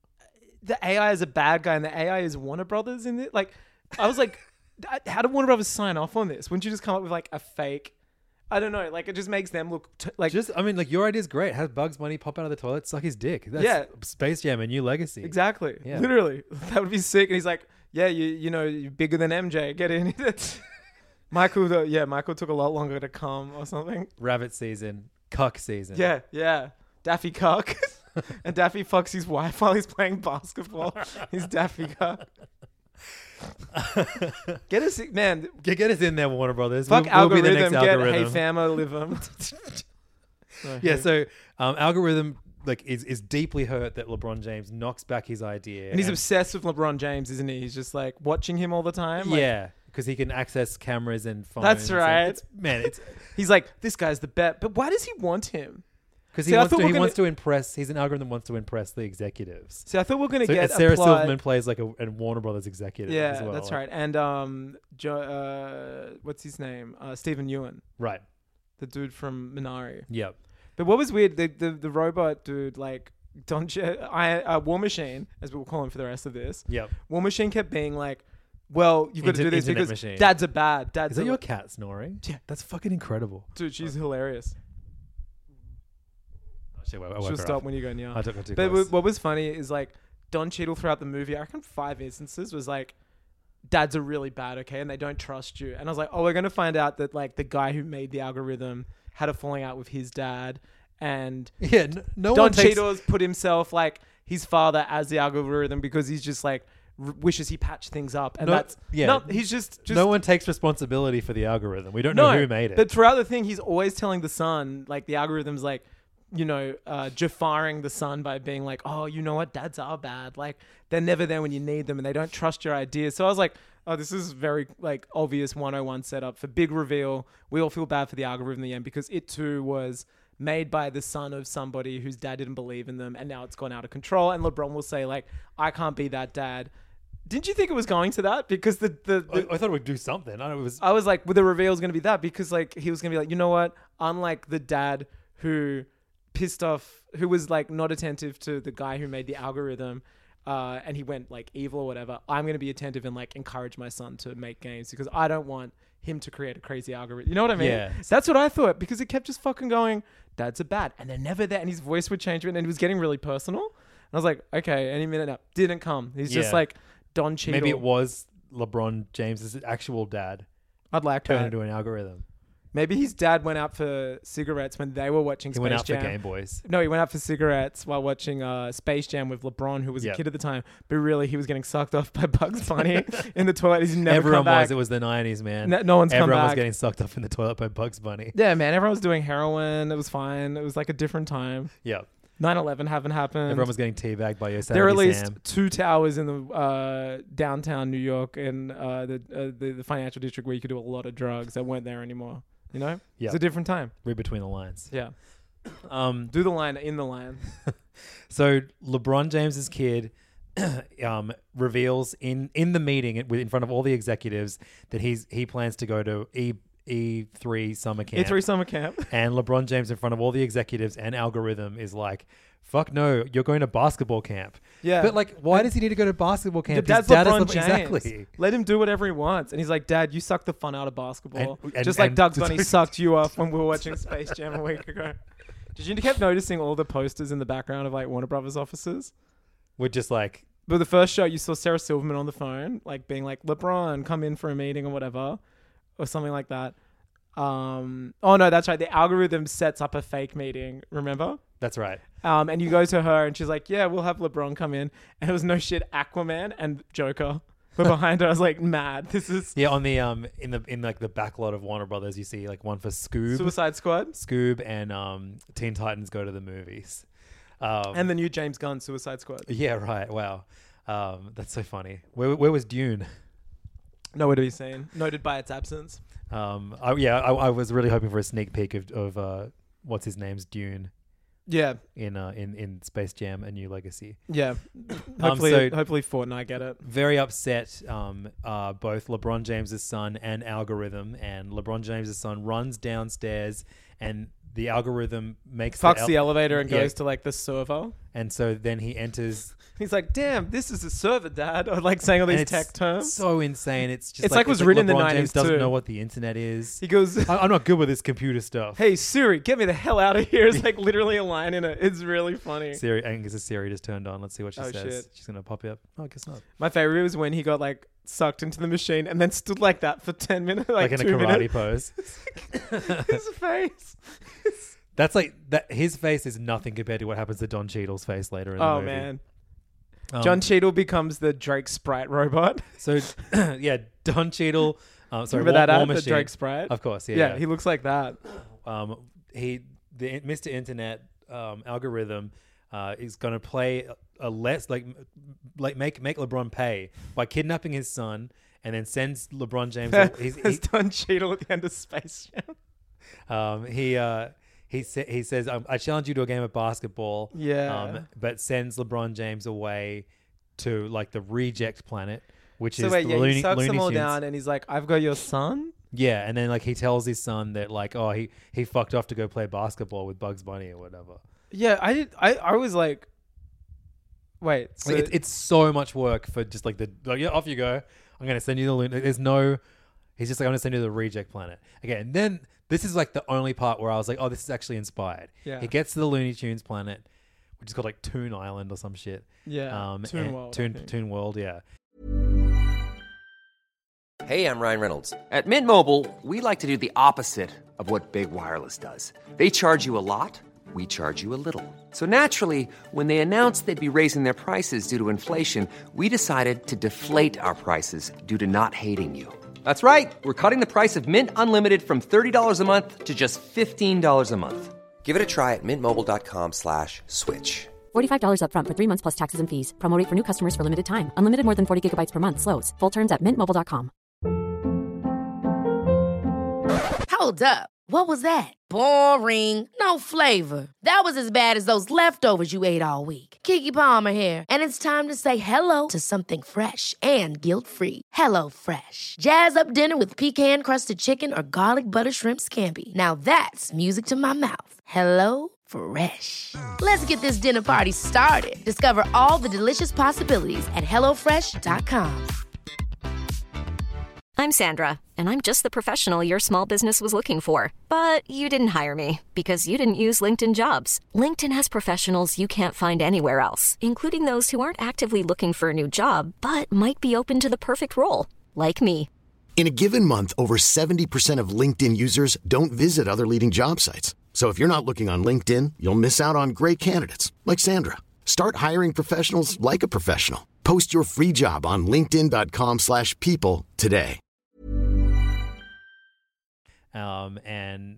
the A I is a bad guy and the A I is Warner Brothers in it? Like, I was like, how did Warner Brothers sign off on this? Wouldn't you just come up with like a fake... I don't know. Like, it just makes them look t- like... just, I mean, like, your idea's great. Have Bugs Bunny pop out of the toilet, suck his dick. That's Yeah. Space Jam, a new legacy. Exactly. Yeah. Literally. That would be sick. And he's like, yeah, you you know, you're bigger than M J. Get in it. Michael, though, yeah, Michael took a lot longer to come or something. Rabbit season, cuck season. Yeah, yeah. Daffy Cock. And Daffy fucks his wife while he's playing basketball. He's Daffy Cock. Get us, man. Get, get us in there, Warner Brothers. Fuck We'll- we'll be the algorithm. next Get algorithm. Hey Famo, live 'em. Yeah, so um, algorithm like is, is deeply hurt that LeBron James knocks back his idea. And he's obsessed with LeBron James, isn't he? He's just like watching him all the time. Like, yeah, because he can access cameras and phones. That's and- right. it's- man, it's he's like, this guy's the bet. But why does he want him? because See, he I wants thought to. we're He gonna- wants to impress. He's an algorithm that wants to impress the executives. See, I thought we were going to So get Sarah a plot. Silverman plays like a, a Warner Brothers executive. Yeah, as well. that's right. And um, jo- uh, what's his name? Uh, Stephen Ewan, Right. the dude from Minari. Yep. But what was weird, the the, the robot dude, like Don Ch- I uh, War Machine, as we will call him for the rest of this. Yep. War Machine kept being like, "Well, you've got to Inter- do this internet because machine. dads are bad. Dads Is that are your cat snoring? Yeah. That's fucking incredible. dude. She's hilarious. Oh, shit, I- I woke She'll her stop up. when you go near. I took her too But close. w- what was funny is like Don Cheadle throughout the movie, I reckon five instances was like, dads are really bad, okay, and they don't trust you. And I was like, oh, we're gonna find out that like the guy who made the algorithm had a falling out with his dad, and Yeah, no, no Don one takes... Cheadle's put himself like his father as the algorithm because he's just like r- wishes he patched things up, and No, that's yeah. no, he's just, just no one takes responsibility for the algorithm. We don't no, know who made it. But throughout the thing, he's always telling the son, like the algorithm's like, you know, uh, Jafaring the son by being like, oh, you know what, dads are bad. Like they're never there when you need them, and they don't trust your ideas. So I was like, oh, this is very like obvious one oh one setup for big reveal. We all feel bad for the algorithm in the end because it too was made by the son of somebody whose dad didn't believe in them, and now it's gone out of control. And LeBron will say like, I can't be that dad. Didn't you think it was going to that? Because the, the, the I, I thought it would do something. I, know it was... I was like, well, the reveal is going to be that because like he was going to be like, you know what? Unlike the dad who pissed off, who was like not attentive to the guy who made the algorithm, uh, and he went like evil or whatever, I'm going to be attentive and like encourage my son to make games because I don't want him to create a crazy algorithm. You know what I mean? Yeah. That's what I thought because it kept just fucking going, dads are bad. And they're never there. And his voice would change and it was getting really personal. And I was like, okay, any minute now. Didn't come. He's just Yeah. like Don Cheadle. Maybe it was LeBron James's actual dad I'd like turned that. into an algorithm. Maybe his dad went out for cigarettes when they were watching He Space went out Jam. for Game Boys. No, he went out for cigarettes while watching uh, Space Jam with LeBron, who was Yep. a kid at the time. But really, he was getting sucked off by Bugs Bunny in the toilet. He's never Everyone come back. was. It was the nineties, man. No, no one's come Everyone was back. getting sucked up in the toilet by Bugs Bunny. Yeah, man. Everyone was doing heroin. It was fine. It was like a different time. Yeah. nine eleven haven't happened. Everyone was getting teabagged by Yosemite There are at least Sam. two towers in the uh, downtown New York and uh, the, uh, the the financial district where you could do a lot of drugs that weren't there anymore. You know? Yeah. It's a different time. Read between the lines. Yeah. Um, Do the line in the line. So LeBron James's kid um, reveals in, in the meeting in in front of all the executives that he's he plans to go to E E three summer camp. E three summer camp. And LeBron James in front of all the executives and algorithm is like, "Fuck no, you're going to basketball camp." Yeah. But like, why does he need to go to basketball Your camp? dad's His dad is LeBron Le- James. Exactly. Let him do whatever he wants. And he's like, Dad, you suck the fun out of basketball. And- and- Just like and- Doug Bunny sucked you off when we were watching Space Jam a week ago. Did you keep noticing all the posters in the background of like Warner Brothers offices? We're just like, But the first show, you saw Sarah Silverman on the phone, like being like, LeBron, come in for a meeting or whatever, or something like that. Um, oh no, that's right. The algorithm sets up a fake meeting. Remember? that's right. Um, and you go to her and she's like, yeah, we'll have LeBron come in. And it was no shit, Aquaman and Joker were behind her. I was like, mad. This is Yeah, on the um in the in like the backlot of Warner Brothers, you see like one for Scoob, Suicide Squad. Scoob, and um Teen Titans Go to the Movies. Um, And the new James Gunn Suicide Squad. yeah, right. Wow, um, that's so funny. Where where was Dune? Nowhere to be seen. Noted by its absence. Um, I, yeah, I, I was really hoping for a sneak peek of of uh, what's his name's Dune Yeah. in uh in in Space Jam: A New Legacy. Yeah. Hopefully, so- hopefully Fortnite get it. Very upset, um, uh, both LeBron James's son and Algorithm, and LeBron James's son runs downstairs, and the Algorithm makes Fucks el- the elevator and Yeah. goes to like the server. and so then he enters. He's like, damn, this is a server, Dad. Or like saying all and these it's tech terms. so insane. It's just It's like it was written in the LeBron James nineties doesn't too. know what the internet is. He goes, I, I'm not good with this computer stuff. hey, Siri, get me the hell out of here. It's like literally a line in it. It's really funny. Siri, I guess Siri just turned on. Let's see what she Oh, says. shit. She's gonna pop up. Oh, I guess not. My favorite was when he got like sucked into the machine and then stood like that for ten minutes. Like, Like, in a two karate minutes. pose. His face. That's like that. His face is nothing compared to what happens to Don Cheadle's face later in the Oh, movie. man. Um, John Cheadle becomes the Drake Sprite robot. So, yeah, Don Cheadle. Uh, sorry, Remember War, that War ad, the Machine. Drake Sprite? Of course, yeah. Yeah, yeah. he looks like that. um, he the Mister Internet um, algorithm uh, is going to play a, a less like like make make LeBron pay by kidnapping his son and then sends LeBron James. a- he's, There's he, Don Cheadle at the end of Space Jam. um, he uh, he sa- he says, um, "I challenge you to a game of basketball." Yeah. Um, but sends LeBron James away to like the reject planet, which So is wait, the yeah, Looney, he sucks Looney them all Tunes. down and he's like, I've got your son? Yeah, and then like he tells his son that like, oh, he he fucked off to go play basketball with Bugs Bunny or whatever. Yeah, I did. I, I was like, wait. So Like, it's it's so much work for just like the like, yeah, off you go. I'm gonna send you the loon. There's no. He's just like, I'm gonna send you to the reject planet. Okay, and then this is like the only part where I was like, oh, this is actually inspired. Yeah. He gets to the Looney Tunes planet, which is called like Toon Island or some shit. Yeah, Um, Toon and- World, I Toon think. Toon World. Yeah. Hey, I'm Ryan Reynolds. At Mint Mobile, we like to do the opposite of what Big Wireless does. They charge you a lot, we charge you a little. So naturally, when they announced they'd be raising their prices due to inflation, we decided to deflate our prices due to not hating you. That's right. We're cutting the price of Mint Unlimited from thirty dollars a month to just fifteen dollars a month. Give it a try at mintmobile.com slash switch. forty-five dollars up front for three months plus taxes and fees. Promo rate for new customers for limited time. Unlimited more than forty gigabytes per month. Slows full terms at mint mobile dot com. Hold up. What was that? Boring. No flavor. That was as bad as those leftovers you ate all week. Keke Palmer here. And it's time to say hello to something fresh and guilt-free. Hello Fresh. Jazz up dinner with pecan-crusted chicken or garlic butter shrimp scampi. Now that's music to my mouth. Hello Fresh. Let's get this dinner party started. Discover all the delicious possibilities at hello fresh dot com. I'm Sandra, and I'm just the professional your small business was looking for. But you didn't hire me because you didn't use LinkedIn Jobs. LinkedIn has professionals you can't find anywhere else, including those who aren't actively looking for a new job, but might be open to the perfect role, like me. In a given month, over seventy percent of LinkedIn users don't visit other leading job sites. So if you're not looking on LinkedIn, you'll miss out on great candidates like Sandra. Start hiring professionals like a professional. Post your free job on linkedin dot com slash people today. Um, and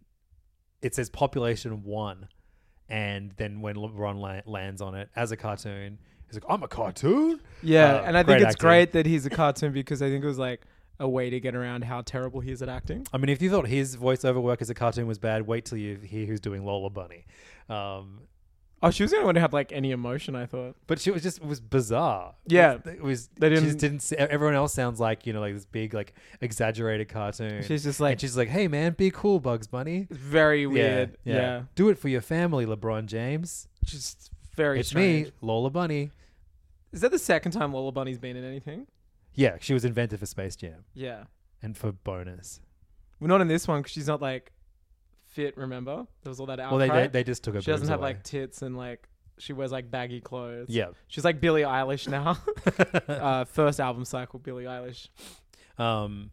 it says population one. And then when LeBron la- lands on it as a cartoon, he's like, I'm a cartoon? Yeah, Uh, and I great think it's acting. great that he's a cartoon because I think it was like a way to get around how terrible he is at acting. I mean, if you thought his voiceover work as a cartoon was bad, wait till you hear who's doing Lola Bunny. Um, Oh, she was the only one to have like any emotion, I thought. but she was just it was bizarre. Yeah. it was. It was They she didn't- just didn't. See, everyone else sounds like you know like this big like exaggerated cartoon. She's just like- and she's like, hey man, be cool, Bugs Bunny. Very weird. Yeah, Yeah. Do it for your family, LeBron James. Just very It's strange. me, Lola Bunny. Is that the second time Lola Bunny's been in anything? Yeah, she was invented for Space Jam Yeah. and for Bonus. Well, not in this one because she's not like fit, remember? There was all that outcry. Well, they they, they just took her. She doesn't boobs have away. like tits and like she wears like baggy clothes. Yeah. She's like Billie Eilish now. uh, first album cycle, Billie Eilish. Um,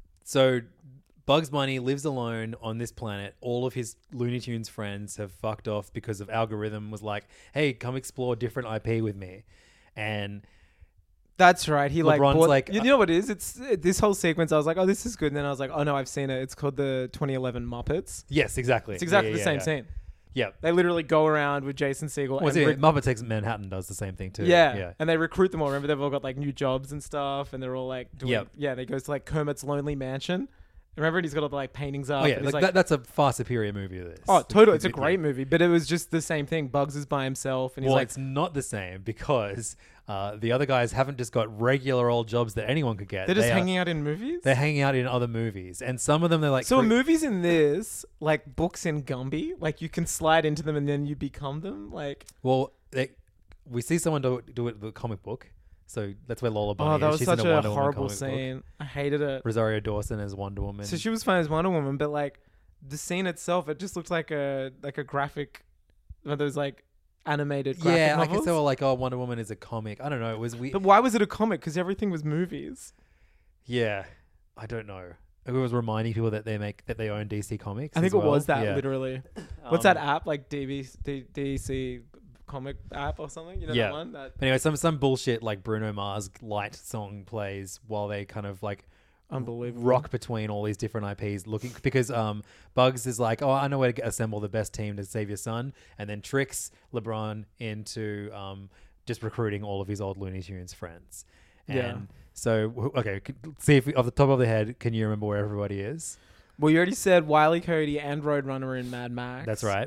so Bugs Bunny lives alone on this planet. All of his Looney Tunes friends have fucked off because of algorithm was like, hey, come explore different I P with me. And That's right. He like LeBron's bought, like, you know what it is? It's it, this whole sequence. I was like, oh, this is good. And then I was like, oh no, I've seen it. It's called the twenty eleven Muppets. yes, exactly. It's exactly Yeah, the yeah, same yeah. scene. Yeah. They literally go around with Jason Segel. Was and it rec- Muppet Takes Manhattan does the same thing too. yeah. Yeah. And they recruit them all. Remember, they've all got like new jobs and stuff, and they're all like doing. Yep. Yeah. They goes to like Kermit's Lonely Mansion. Remember, and he's got all the like paintings up. Oh yeah, and he's like, that, that's a far superior movie to this. Oh, totally. It's a Physically. great movie, but it was just the same thing. Bugs is by himself, and he's Well, like, it's not the same because uh, the other guys haven't just got regular old jobs that anyone could get. they're just They are- hanging out in movies. They're hanging out in other movies, and some of them they're like. So are cre- movies in this like books in Gumby? Like you can slide into them and then you become them? Like Well, they, we see someone do it, do it with a comic book, so that's where Lola Bunny oh, that is. was She's such in a, a Wonder Woman horrible comic book. scene. I hated it. Rosario Dawson as Wonder Woman. So she was fine as Wonder Woman, but like the scene itself, it just looked like a like a graphic, one of those like animated graphic yeah, I novels. guess they were like, oh, Wonder Woman is a comic. I don't know. It was weird. But why was it a comic? Because everything was movies. Yeah, I don't know. It was reminding people that they make that they own D C Comics. I think as it well. was that Yeah. literally. What's Um, that app like D B, D, DC comic app or something? You know Yeah. that one? That But anyway, some some bullshit like Bruno Mars light song plays while they kind of like unbelievable. rock between all these different I Ps looking because um Bugs is like, oh, I know where to assemble the best team to save your son, and then tricks LeBron into um just recruiting all of his old Looney Tunes friends. And Yeah. so wh- okay, c- see if off the top of the head, can you remember where everybody is? Well, you already said Wile E. Coyote and Roadrunner were in Mad Max. That's right.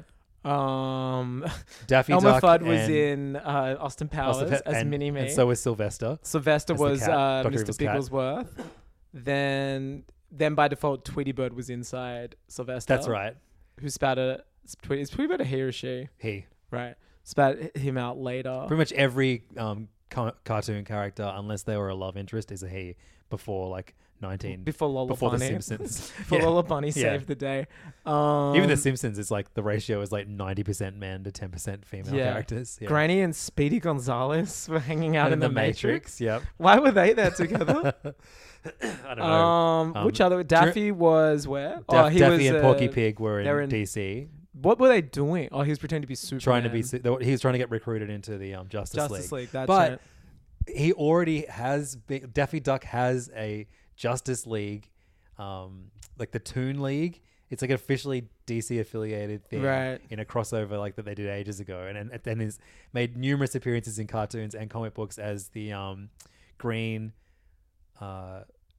Um, Daffy Elmer Duck Fudd was and- in uh, Austin Powers Also, as and, Mini Me. and so was Sylvester. Sylvester as the was cat, uh, Doctor Mister Evil's cat. Bigglesworth. Then, then by default, Tweety Bird was inside Sylvester. That's right. Who spat a Tweety? Is Tweety Bird a he or she? He. Right. Spat him out later. Pretty much every um ca- cartoon character, unless they were a love interest, is a he before like nineteen Before Lola before Bunny. the Simpsons. Before Lola Bunny saved the day. Um, Even the Simpsons is like the ratio is like ninety percent men to ten percent female yeah. characters. Yeah. Granny and Speedy Gonzales were hanging out And in the the Matrix. Matrix, yep. Why were they there together? I don't know. Um, Um, which other? Daffy was where? Daff- oh, he Daffy was and uh, Porky Pig were they're in, D C. What were they doing? Oh, he was pretending to be Superman. Trying to be, su- they were- he was trying to get recruited into the um, Justice, Justice League. That's but right. he already has. Been, Daffy Duck has a Justice League, um, like the Toon League. It's like an officially D C affiliated thing, Right. in a crossover like that they did ages ago, and and then has made numerous appearances in cartoons and comic books as the um, Green uh,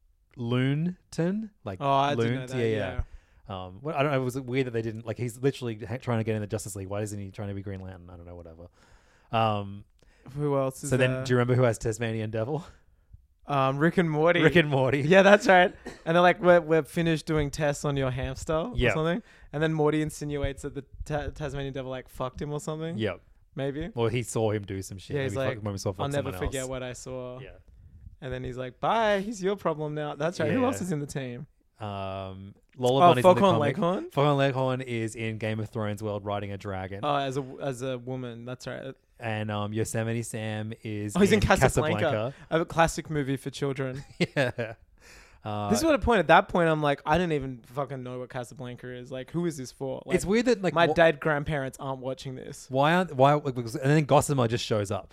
Loonton, like Oh, I didn't Loon. know that, yeah, yeah. yeah. Um, well, I don't know. It was weird that they didn't like. He's literally ha- trying to get in the Justice League. Why isn't he trying to be Green Lantern? I don't know. Whatever. Um, Who else is so then, there? do you remember who has Tasmanian Devil? Um, Rick and Morty. Rick and Morty. Yeah, that's right. And they're like, we're, we're finished doing tests on your hamster Yeah. or something. And then Morty insinuates that the ta- Tasmanian Devil like fucked him or something. Yep. Maybe. Well, he saw him do some shit. Yeah, he's Maybe like, fuck himself, I'll fuck never someone forget else. what I saw. Yeah. And then he's like, bye. He's your problem now. That's right. Who Yeah. else is in the team? Um, Lola Oh, Bunny's in the Foghorn comic. Leghorn? Foghorn Leghorn is in Game of Thrones world riding a dragon. Oh, as a as a woman. That's right. And um, Yosemite Sam is Oh, he's in, in Casablanca. Casablanca. A classic movie for children. yeah. Uh, This is what a point. At that point, I'm like, I didn't even fucking know what Casablanca is. Like, who is this for? Like, It's weird that, like, my wha- dad grandparents aren't watching this. Why aren't why? Like, because- and then Gossamer just shows up.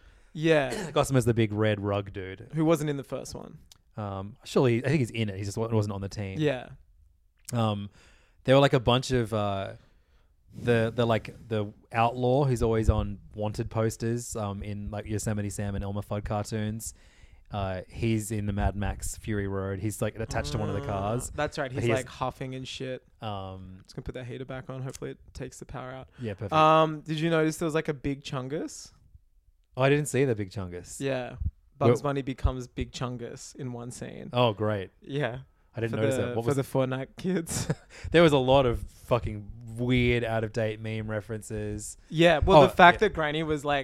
Yeah, Gossamer's the big red rug dude. who wasn't in the first one. Um, surely I think he's in it. He just wa- wasn't on the team. Yeah, Um, there were like a bunch of uh, the the like the outlaw who's always on wanted posters. Um, in like Yosemite Sam and Elmer Fudd cartoons. Uh, he's in the Mad Max Fury Road. He's like attached to one of the cars. that's right. He's He has- like huffing and shit. Um, Just gonna put that heater back on. Hopefully, it takes the power out. yeah, perfect. Um, did you notice there was like a big Chungus? oh, I didn't see the Big Chungus. Yeah, Bugs Well- Bunny becomes Big Chungus in one scene. Oh, great. Yeah, I didn't for notice the, that. What for was the Fortnite kids. there was a lot of fucking weird, out of date meme references. Yeah, well, Oh, the fact yeah. that Granny was like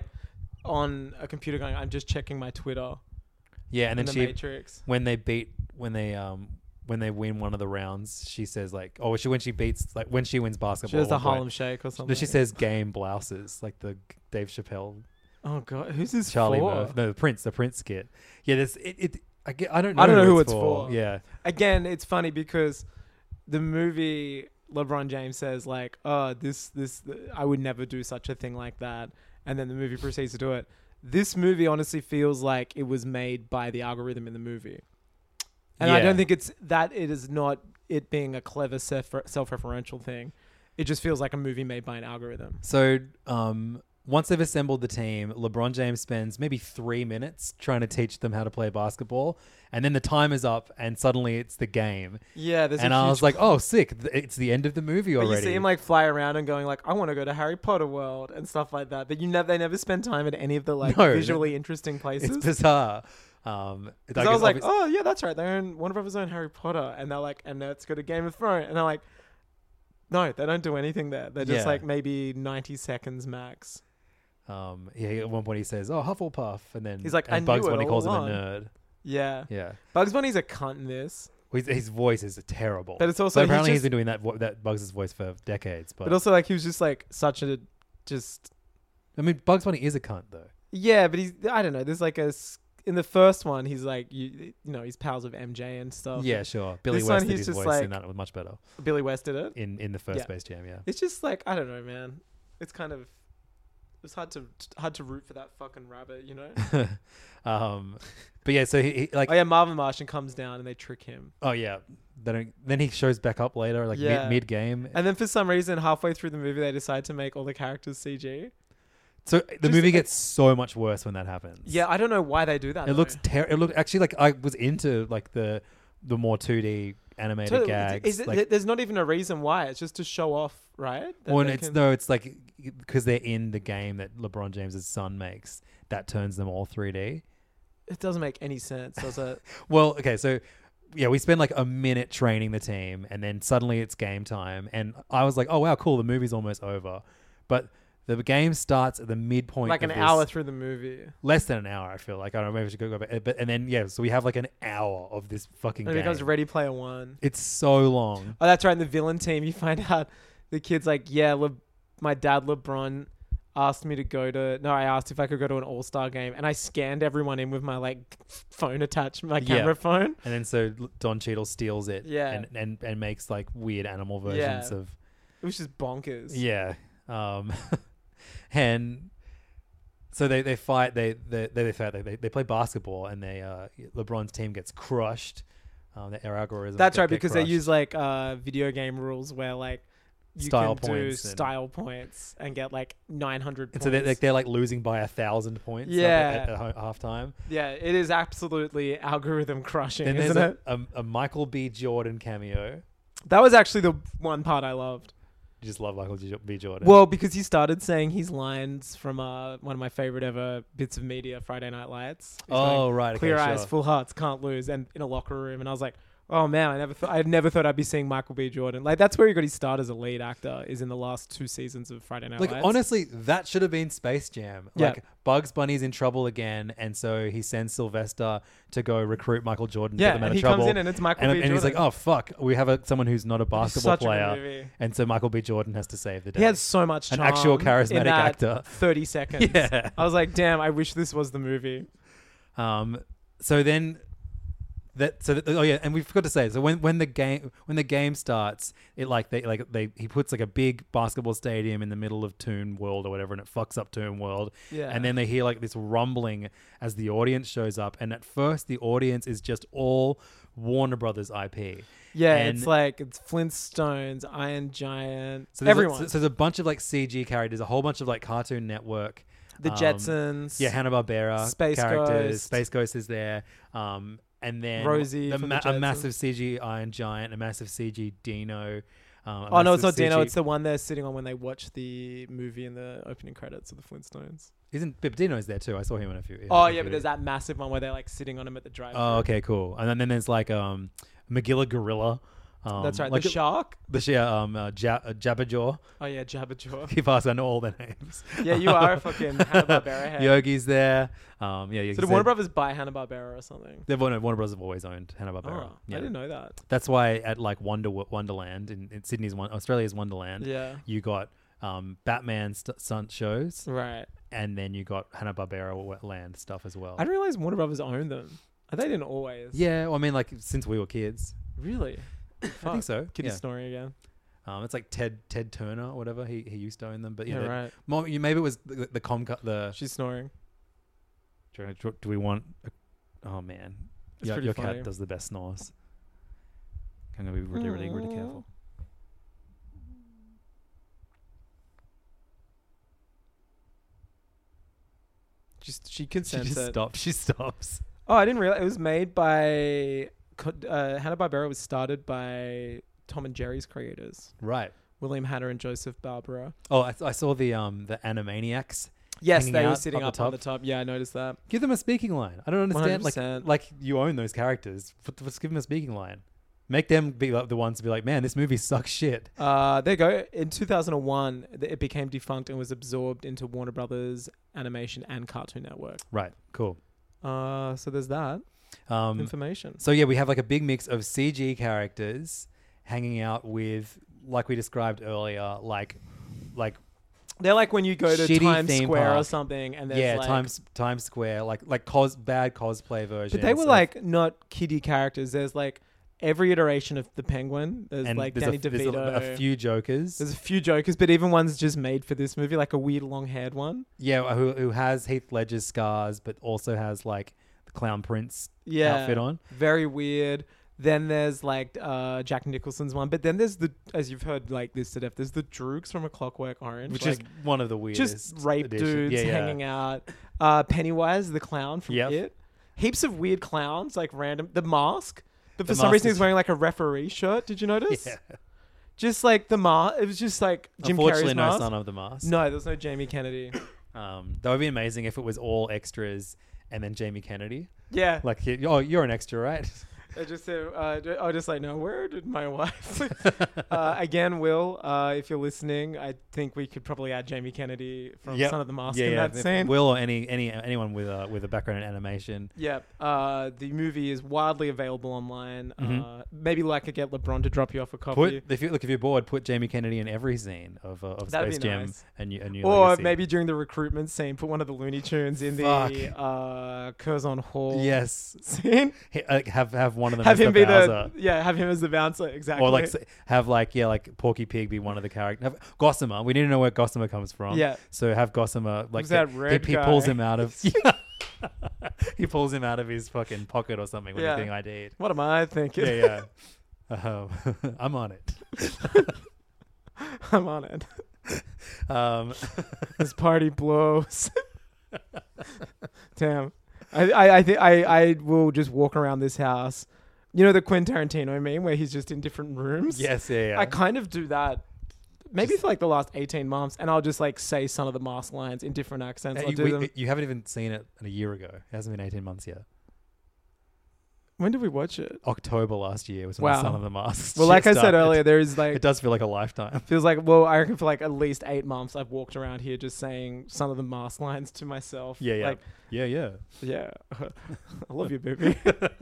on a computer going, "I'm just checking my Twitter." Yeah, and in then the she Matrix. when they beat when they um when they win one of the rounds, she says like, oh, she when she beats like when she wins basketball, She does the at one point, Harlem Shake or no, something. she says game blouses like the Dave Chappelle, Oh god, who's this Charlie for? Murphy, no, the Prince, the Prince skit. Yeah, this it. it I, get, I don't know. I don't know who it's it's for. for. Yeah, Again, it's funny because the movie LeBron James says like, "Oh, this this I would never do such a thing like that," and then the movie proceeds to do it. This movie honestly feels like it was made by the algorithm in the movie, and I Yeah. don't think it's that. It is not it being a clever self self-referential thing. It just feels like a movie made by an algorithm. So um, once they've assembled the team, LeBron James spends maybe three minutes trying to teach them how to play basketball, and then the time is up, and suddenly it's the game. Yeah, there's a and I huge was like, "Oh, sick! Th- It's the end of the movie But already." you see him like fly around and going like, I want to go to Harry Potter World and stuff like that. But you never, they never spend time at any of the like No, visually interesting places. It's bizarre. Um, it's Because I was like, obvious- oh yeah, that's right. They're in Warner Brothers own Harry Potter, and they're like, and let's go to Game of Thrones, and they're like, no, they don't do anything there. They're just Yeah. like maybe ninety seconds max. Um, yeah, at one point he says, "Oh, Hufflepuff," and then He's like, and I Bugs knew it Bunny all calls along. him a nerd. Yeah, Yeah, Bugs Bunny's a cunt in this, well, his, his voice is terrible. But it's also- he's apparently he's just- been doing that vo- that Bugs' voice for decades. But, but also like he was just like such a just I mean, Bugs Bunny is a cunt though. yeah. But he's I don't know. There's like a s- in the first one he's like you you know he's pals with M J and stuff. Yeah, sure. Billy This West one, did he's his just voice, like- and that was much better Billy West did it. in in the first Yeah. Space Jam. Yeah. It's just like I don't know, man. It's kind of it's hard to hard to root for that fucking rabbit, you know. um, but yeah, so he, he like Oh yeah, Marvin Martian comes down and they trick him, oh yeah, they don't, then he shows back up later, like Yeah. mid mid game. and then for some reason halfway through the movie they decide to make all the characters C G. So the Just- movie gets so much worse when that happens. Yeah, I don't know why they do that. It though. looks ter- It looked actually like I was into like the the more two D animated Totally. gags. Is it, like, there's not even a reason why. It's just to show off, right? That when they it's can- no, it's like because they're in the game that LeBron James's son makes that turns them all three D. It doesn't make any sense, does it? Well, okay, so yeah, we spend like a minute training the team, and then suddenly it's game time, and I was like, oh wow, cool, the movie's almost over, but the game starts at the midpoint, Like of an this- hour through the movie. less than an hour. I feel like I don't know, maybe I should go go back, but and then yeah, so we have like an hour of this fucking And it game. becomes Ready Player One. It's so long. Oh, that's right. In the villain team, you find out the kid's like, yeah, Le- my dad LeBron asked me to go to. No, I asked if I could go to an All Star game, and I scanned everyone in with my like phone attached, my Yeah. camera phone. And then so Don Cheadle steals it, Yeah. and, and and makes like weird animal Yeah. versions of. It It was just bonkers. Yeah. Um, and so they, they fight. They they they, they fight. They, they they play basketball, and they uh, LeBron's team gets crushed. Um, the air algorithm. That's get, right, get because crushed. they use like uh, video game rules where like you Style can do points and- style points and get like nine hundred And points. so they're like, they're like losing by a thousand points. up Yeah. At, at, at half time. Yeah, it is absolutely algorithm crushing, Then isn't there's it? a, a, a Michael B. Jordan cameo. That was actually the one part I loved. You just love Michael B. Jordan. Well, because he started saying his lines from uh, one of my favorite ever bits of media, Friday Night Lights. He's Oh, going, right, okay, Clear eyes, sure. full hearts, can't lose, and in a locker room. And I was like, oh man, I never, th- I never thought I'd be seeing Michael B. Jordan. Like that's where he got his start as a lead actor. Is in the last two seasons of Friday Night like Lights. honestly, that should have been Space Jam. Yeah. Like Bugs Bunny's in trouble again, and so he sends Sylvester to go recruit Michael Jordan. Yeah, to get them out and of he trouble. comes in and it's Michael and, B. and he's like, Jordan. "Oh fuck, we have a, someone who's not a basketball such a good player," movie. and so Michael B. Jordan has to save the day. He had so much an charm actual in charismatic that actor. thirty seconds. Yeah. I was like, damn, I wish this was the movie. Um, so then that so that, oh yeah, and we forgot to say so when when the game when the game starts, it like they like they he puts like a big basketball stadium in the middle of Toon World or whatever, and it fucks up Toon World. Yeah. And then they hear like this rumbling as the audience shows up, and at first the audience is just all Warner Brothers I P. Yeah, And it's like it's Flintstones, Iron Giant, so there's everyone. A, so there's a bunch of like C G characters, a whole bunch of like Cartoon Network. The um, Jetsons. Yeah, Hanna-Barbera Space characters. Ghost. Space Ghost is there. Um, and then Rosie the from ma- the a Jetsons. massive C G Iron Giant, a massive C G Dino. Um, a Oh no, it's not massive Dino. C G It's the one they're sitting on when they watch the movie in the opening credits of the Flintstones. Isn't but Dino's there too? I saw him in a few. in Oh a yeah, few but there's that massive one where they're like sitting on him at the drive. Oh, okay, cool. And then, then there's like um, Magilla Gorilla. Um, That's right. like the shark. The sh- um, uh, ja- uh, Jabberjaw. Oh yeah, Jabberjaw. Keep asking, I know all their names. Yeah, you are a fucking Hanna-Barbera head. Yogi's there. Um, yeah, Yogi's So did there. Warner Brothers buy Hanna-Barbera or something? They've Warner, Warner Brothers have always owned Hanna-Barbera. Oh, I didn't know that. That's why at like Wonder Wonderland in, in Sydney's one Australia's Wonderland, Yeah. you got um, Batman st- stunt shows, Right. and then you got Hanna-Barbera land stuff as well. I didn't realize Warner Brothers owned them. They didn't always. Yeah, well, I mean, like since we were kids. Really? I think so. Kitty yeah. snoring again. Um, it's like Ted Ted Turner or whatever. He he used to own them, but yeah, Yeah, they- right. Mo- you- maybe it was the, the Comcast. The She's snoring. do, do, do we want? A, oh man, It's your, pretty your funny. cat does the best snores. I'm gonna be really really really careful. Just she can She sense just it. stops. She stops. Oh, I didn't realize it was made by co- uh, Hanna-Barbera was started by Tom and Jerry's creators, Right. William Hanna and Joseph Barbera. Oh, I, I saw the um the Animaniacs. Yes, hanging they were out sitting up up, the on top. the top. Yeah, I noticed that. Give them a speaking line. I don't understand. one hundred percent. Like, like you own those characters. F- Let's give them a speaking line. Make them be like the ones to be like, man, this movie sucks shit. Uh, there you go. In two thousand one, th- it became defunct and was absorbed into Warner Brothers Animation and Cartoon Network. Right. Cool. Uh, so there's that Um, information. So yeah, we have like a big mix of C G characters hanging out with, like we described earlier, like, like They're like when you go to shitty Times theme Square or park. something, and there's yeah, like, Times Times Square, like like cos bad cosplay versions. but they were of- like not kiddie characters. There's like every iteration of the Penguin. There's and like there's Danny a, there's DeVito. a, a few Jokers. There's a few Jokers, but even one's just made for this movie, like a weird long-haired one. Yeah, who who has Heath Ledger's scars, but also has like the Clown Prince Yeah, outfit on. Very weird. Then there's like uh, Jack Nicholson's one, but then there's the, as you've heard like this to death, there's the Droogs from A Clockwork Orange, Which like, is one of the weirdest. just rape additions. dudes Yeah, yeah. hanging out. Uh, Pennywise, the clown from Yep. It. Heaps of weird clowns, like random. The Mask. But for The some Mask reason, is- he's wearing like a referee shirt. Did you notice? Yeah. Just like the mask. It was just like Jim Unfortunately, Carrey's no mask. Son of the Mask. No, there's no Jamie Kennedy. Um, that would be amazing if it was all extras and then Jamie Kennedy. Yeah. Like, he- oh, you're an extra, right? I just said, uh, d- I was just like, no, where did my wife? uh, again, Will, uh, if you're listening, I think we could probably add Jamie Kennedy from Yep. Son of the Mask yeah, in yeah. that If scene. Will or any any anyone with a with a background in animation. Yeah, uh, the movie is widely available online. Mhm. Uh, maybe like I get LeBron to drop you off a copy. Put if you look if you're bored, put Jamie Kennedy in every scene of uh, of That'd Space be Jam nice. and you and you. Or maybe during the recruitment scene, put one of the Looney Tunes in Fuck. the uh, Curzon Hall yes scene. He- uh, have have one of them have as him the be Bowser. the yeah, have him as the bouncer exactly. Or like s- have like yeah like Porky Pig be one of the characters. Have Gossamer. We need to know where Gossamer comes from. Yeah. So have Gossamer like Who's that he- red he, he pulls guy? him out of he pulls him out of his fucking pocket or something when Yeah. he's being I D'd. What am I thinking? Yeah, yeah. Um, I'm on it. I'm on it. Um, This party blows. Damn. I I I, th- I I will just walk around this house. You know the Quentin Tarantino meme where he's just in different rooms? yes, yeah, yeah. I kind of do that. Maybe for like the last eighteen months, and I'll just like say Son of the Mask lines in different accents. Uh, I'll you, do we- them. you haven't even seen it a year ago. It hasn't been eighteen months yet. When did we watch it? October last year was when Wow. the Son of the Mask. Well, shit like I said started. earlier, there is like it does feel like a lifetime. feels like well, I reckon for like at least eight months, I've walked around here just saying Son of the Mask lines to myself. Yeah, yeah, Like, yeah, yeah. yeah. I love you, baby.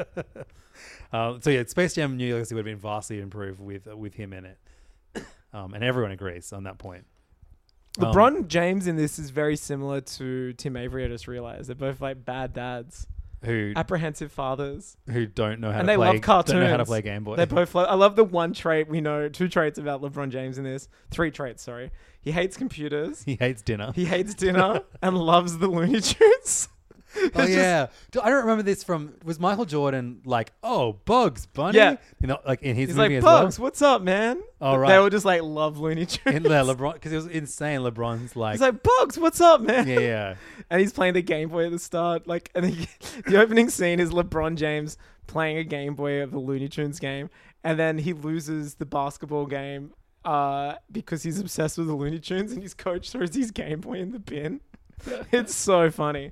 Um, so yeah, Space Jam New Legacy would have been vastly improved with uh, with him in it, um, and everyone agrees on that point. Um, LeBron James in this is very similar to Tim Avery. I just realized they're both like bad dads, who apprehensive fathers, who don't know how and to they play, love cartoons. don't know how to play Game Boy. They both. Lo- I love the one trait we know. Two traits about LeBron James in this. Three traits. Sorry. He hates computers. he hates dinner. He hates dinner and loves the Looney Tunes. Oh It's just- yeah, Do- I don't remember this from. Was Michael Jordan like, oh, Bugs Bunny? Yeah. You know, like in his He's movie like, as Bugs, well. what's up, man? Oh, right. They all just like love Looney Tunes. In there, LeBron, because it was insane. LeBron's like, He's like, Bugs, what's up, man? yeah, yeah. And he's playing the Game Boy at the start. Like, and he, the opening scene is LeBron James playing a Game Boy of the Looney Tunes game, and then he loses the basketball game uh, because he's obsessed with the Looney Tunes, and his coach throws his Game Boy in the bin. It's so funny.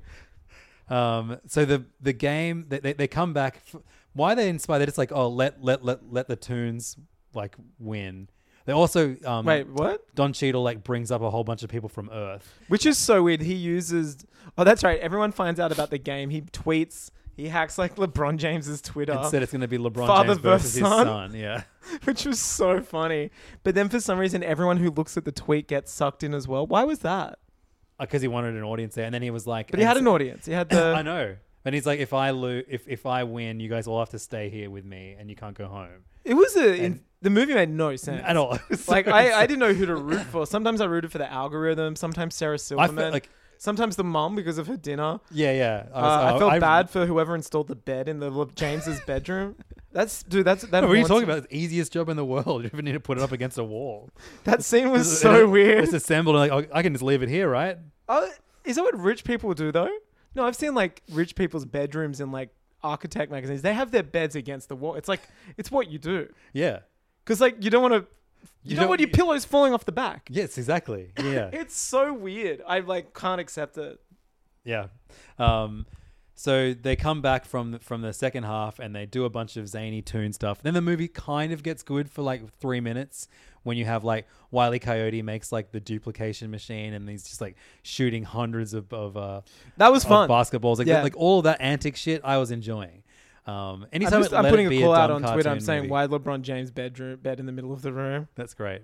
Um, so the the game they they, they come back. F- why they inspire? They're just like, oh, let let let let the Toons like win. They also um, Wait, what? Don Cheadle like brings up a whole bunch of people from Earth. Which is so weird. He uses. Oh, that's right. Everyone finds out about the game. He tweets. He hacks like LeBron James's Twitter. Instead, it's going to be LeBron Father James versus his son. son. Yeah, Which was so funny. But then for some reason, everyone who looks at the tweet gets sucked in as well. Why was that? because he wanted an audience there, and then he was like, But he and had so- an audience. He had the. I know. And he's like, if I lose, if, if I win, you guys all have to stay here with me, and you can't go home. It was a. In, And- the movie made no sense At all. It was so Like I, I insane. didn't know who to root for. Sometimes I rooted for the algorithm. Sometimes Sarah I Silverman. felt like, sometimes the mum because of her dinner. yeah, yeah. I, Uh, was, I felt bad for whoever installed the bed in the Le- James's bedroom. That's dude. That's that. What are you haunts talking me. about? It's the easiest job in the world. You even need to put it up against a wall. That scene was It's- so it- weird. It's assembled and like, oh, I can just leave it here, right? Oh, is that what rich people do though? No, I've seen like rich people's bedrooms in like architect magazines. They have their beds against the wall. It's like it's what you do. Yeah. Because like you don't want to. You, You don't don't- want your pillows falling off the back. Yes, exactly. Yeah. It's so weird. I like can't accept it. Yeah. Um, so they come back from the, from the second half and they do a bunch of zany Toon stuff. Then the movie kind of gets good for like three minutes when you have like Wile E. Coyote makes like the duplication machine and he's just like shooting hundreds of, of uh That was of fun. basketballs. Like, Yeah. like all of that antic shit I was enjoying. Um, I'm, anytime just, it I'm let putting it be a call out dumb on Twitter. I'm cartoon saying movie. why LeBron James bedroom bed in the middle of the room. That's great.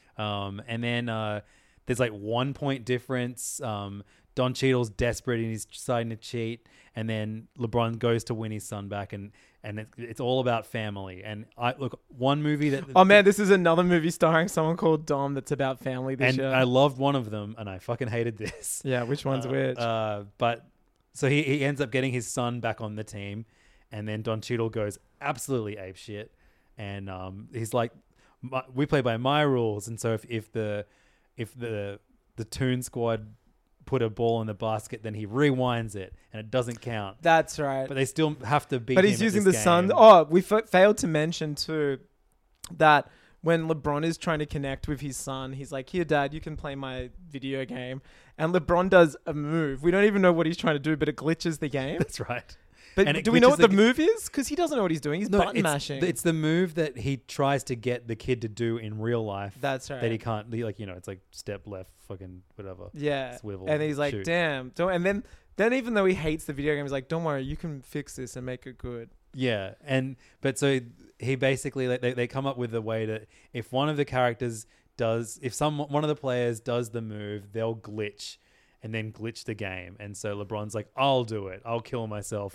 Um, and then uh, there's like one point difference. Um, Don Cheadle's desperate and he's deciding to cheat. And then LeBron goes to win his son back. And, and it, it's all about family. And I look, one movie that... Oh man, this is another movie starring someone called Dom that's about family this and year. I loved one of them and I fucking hated this. Yeah, which one's Uh, which? Uh, but so he, he ends up getting his son back on the team. And then Don Cheadle goes absolutely apeshit. And um, he's like, my, we play by my rules. And so if, if the if the the Toon Squad put a ball in the basket, then he rewinds it and it doesn't count. That's right. But they still have to beat But him he's at using the this sun. game. Oh, we f- failed to mention too that when LeBron is trying to connect with his son, he's like, "Here, Dad, you can play my video game." And LeBron does a move. We don't even know what he's trying to do, but it glitches the game. That's right. But And it do we know glitches what the, the- move is? Because he doesn't know what he's doing. He's No, button it's, mashing. It's the move that he tries to get the kid to do in real life. That's right. That he can't, he, like, you know, it's like step left, fucking whatever. Yeah. Swivel. And he's like, shoot. damn. Don't, and then, then even though he hates the video game, he's like, don't worry, you can fix this and make it good. Yeah. And, but so he basically, like, they, they come up with a way that if one of the characters does, if some, one of the players does the move, they'll glitch and then glitch the game. And so LeBron's like, I'll do it. I'll kill myself.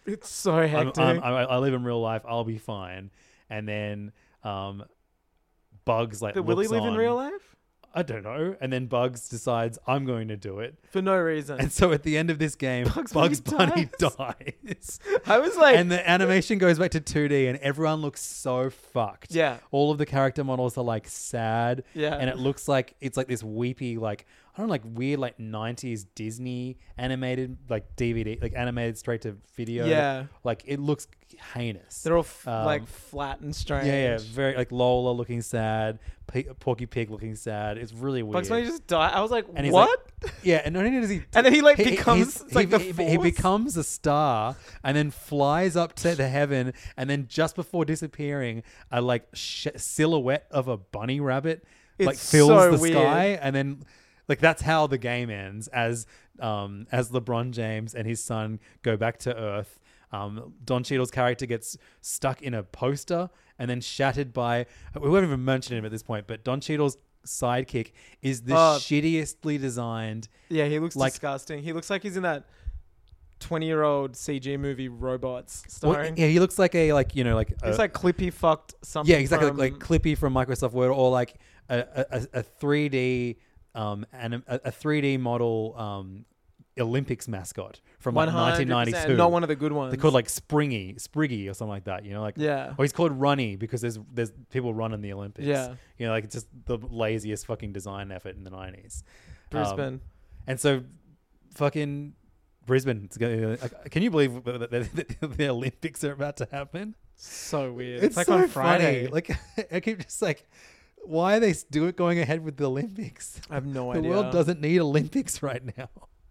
It's so I'm, hectic. I'm, I, I live in real life. I'll be fine. And then um, Bugs like But will he looks live in on. real life? I don't know. And then Bugs decides I'm going to do it. For no reason. And so at the end of this game, Bugs Bugs, Bunny Bunny dies. I was like... And the animation goes back to two D and everyone looks so fucked. Yeah. All of the character models are like sad. Yeah. And it looks like it's like this weepy, like, I don't know, like weird, like nineties Disney animated, like D V D, like animated straight to video. Yeah. Like it looks heinous. They're all f- Um, like flat and strange. Yeah, yeah. Very like Lola looking sad, P- Porky Pig looking sad. It's really weird. Bugs Bunny just died. I was like, And he's what? like- yeah, and not only does he, And then he, like, he- becomes, he's- like, he, the he, he Force. becomes a star, and then flies up to the heaven, and then just before disappearing, a like sh- silhouette of a bunny rabbit like It's fills so the weird. sky, and then like that's how the game ends as um as LeBron James and his son go back to Earth. Um, Don Cheadle's character gets stuck in a poster and then shattered by. We haven't even mentioned him at this point, but Don Cheadle's sidekick is the Oh. shittiestly designed. Yeah, he looks like, disgusting. He looks like he's in that twenty-year-old C G movie Robots Well, starring. yeah, he looks like a like you know like He's a- like Clippy fucked something. yeah, exactly from- like, like Clippy from Microsoft Word, or like a a, a three D um and a, a three D model um Olympics mascot from like nineteen ninety-two. Not one of the good ones. They're called like Springy, Spriggy or something like that. You know, like Yeah. Or he's called Runny because there's there's people run in the Olympics. Yeah. You know, like it's just the laziest fucking design effort in the nineties. Brisbane. and so, fucking Brisbane. It's gonna, can you believe that the, the Olympics are about to happen? So weird. It's, It's like so on Friday. funny. Like I keep just like, why are they do it going ahead with the Olympics? I have no the idea. world doesn't need Olympics right now.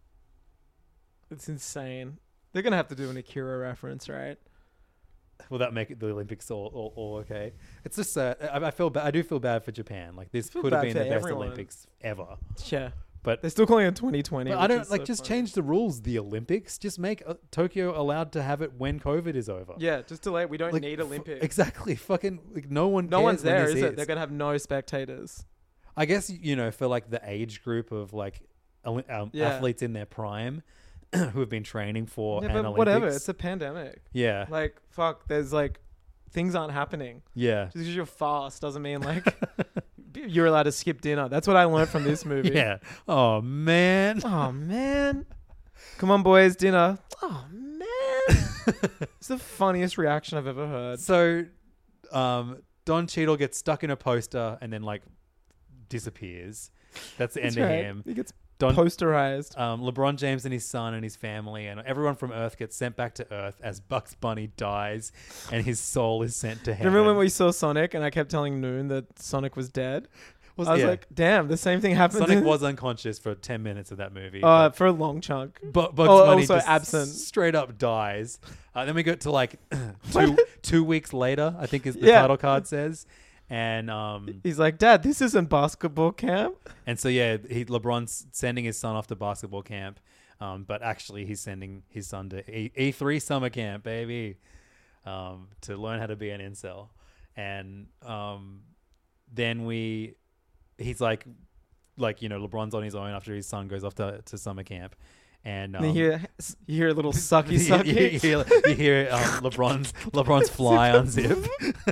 It's insane. They're gonna have to do an Akira reference, right? Will that make it the Olympics all, all, all okay? It's just uh, I, I feel bad. I do feel bad for Japan. Like this feel could have bad been for the best everyone. Olympics ever. Yeah. But They're still calling it twenty twenty. But I which don't is like so just funny. change the rules. The Olympics, just make uh, Tokyo allowed to have it when COVID is over. Yeah, just delay. We don't Like, need f- Olympics. Exactly. Fucking like no one. No cares one's when there, this is it? They're gonna have no spectators. I guess you know for like the age group of like Oli- um, Yeah. athletes in their prime who have been training for Yeah, an but Olympics. whatever. It's a pandemic. Yeah. Like fuck. There's like things aren't happening. Yeah. Just because you're fast doesn't mean like you're allowed to skip dinner. That's what I learned from this movie. Yeah. Oh man. Oh man. Come on, boys, dinner. Oh man. It's the funniest reaction I've ever heard. So, um, Don Cheadle gets stuck in a poster and then like disappears. That's the That's end right. of him. He gets Don, posterized. Um, LeBron James and his son and his family and everyone from Earth gets sent back to Earth as Bugs Bunny dies and his soul is sent to heaven. Remember when we saw Sonic and I kept telling Noon that Sonic was dead? Was- I was yeah. like, damn, the same thing happened. Sonic in- was unconscious for ten minutes of that movie. uh, but- for a long chunk. But Bugs Oh, Bunny also just absent. straight up dies. Uh, then we get to like two two weeks later, I think is the Yeah. title card says, and um, He's like, Dad, this isn't basketball camp. and so yeah, he LeBron's sending his son off to basketball camp, um, but actually he's sending his son to E- E3 summer camp, baby, um, to learn how to be an incel, and um, then we, he's like, like you know, LeBron's on his own after his son goes off to, to summer camp. And, um, And you hear, you hear a little sucky you, sucky. you, you hear, you hear um, LeBron's LeBron's fly unzip.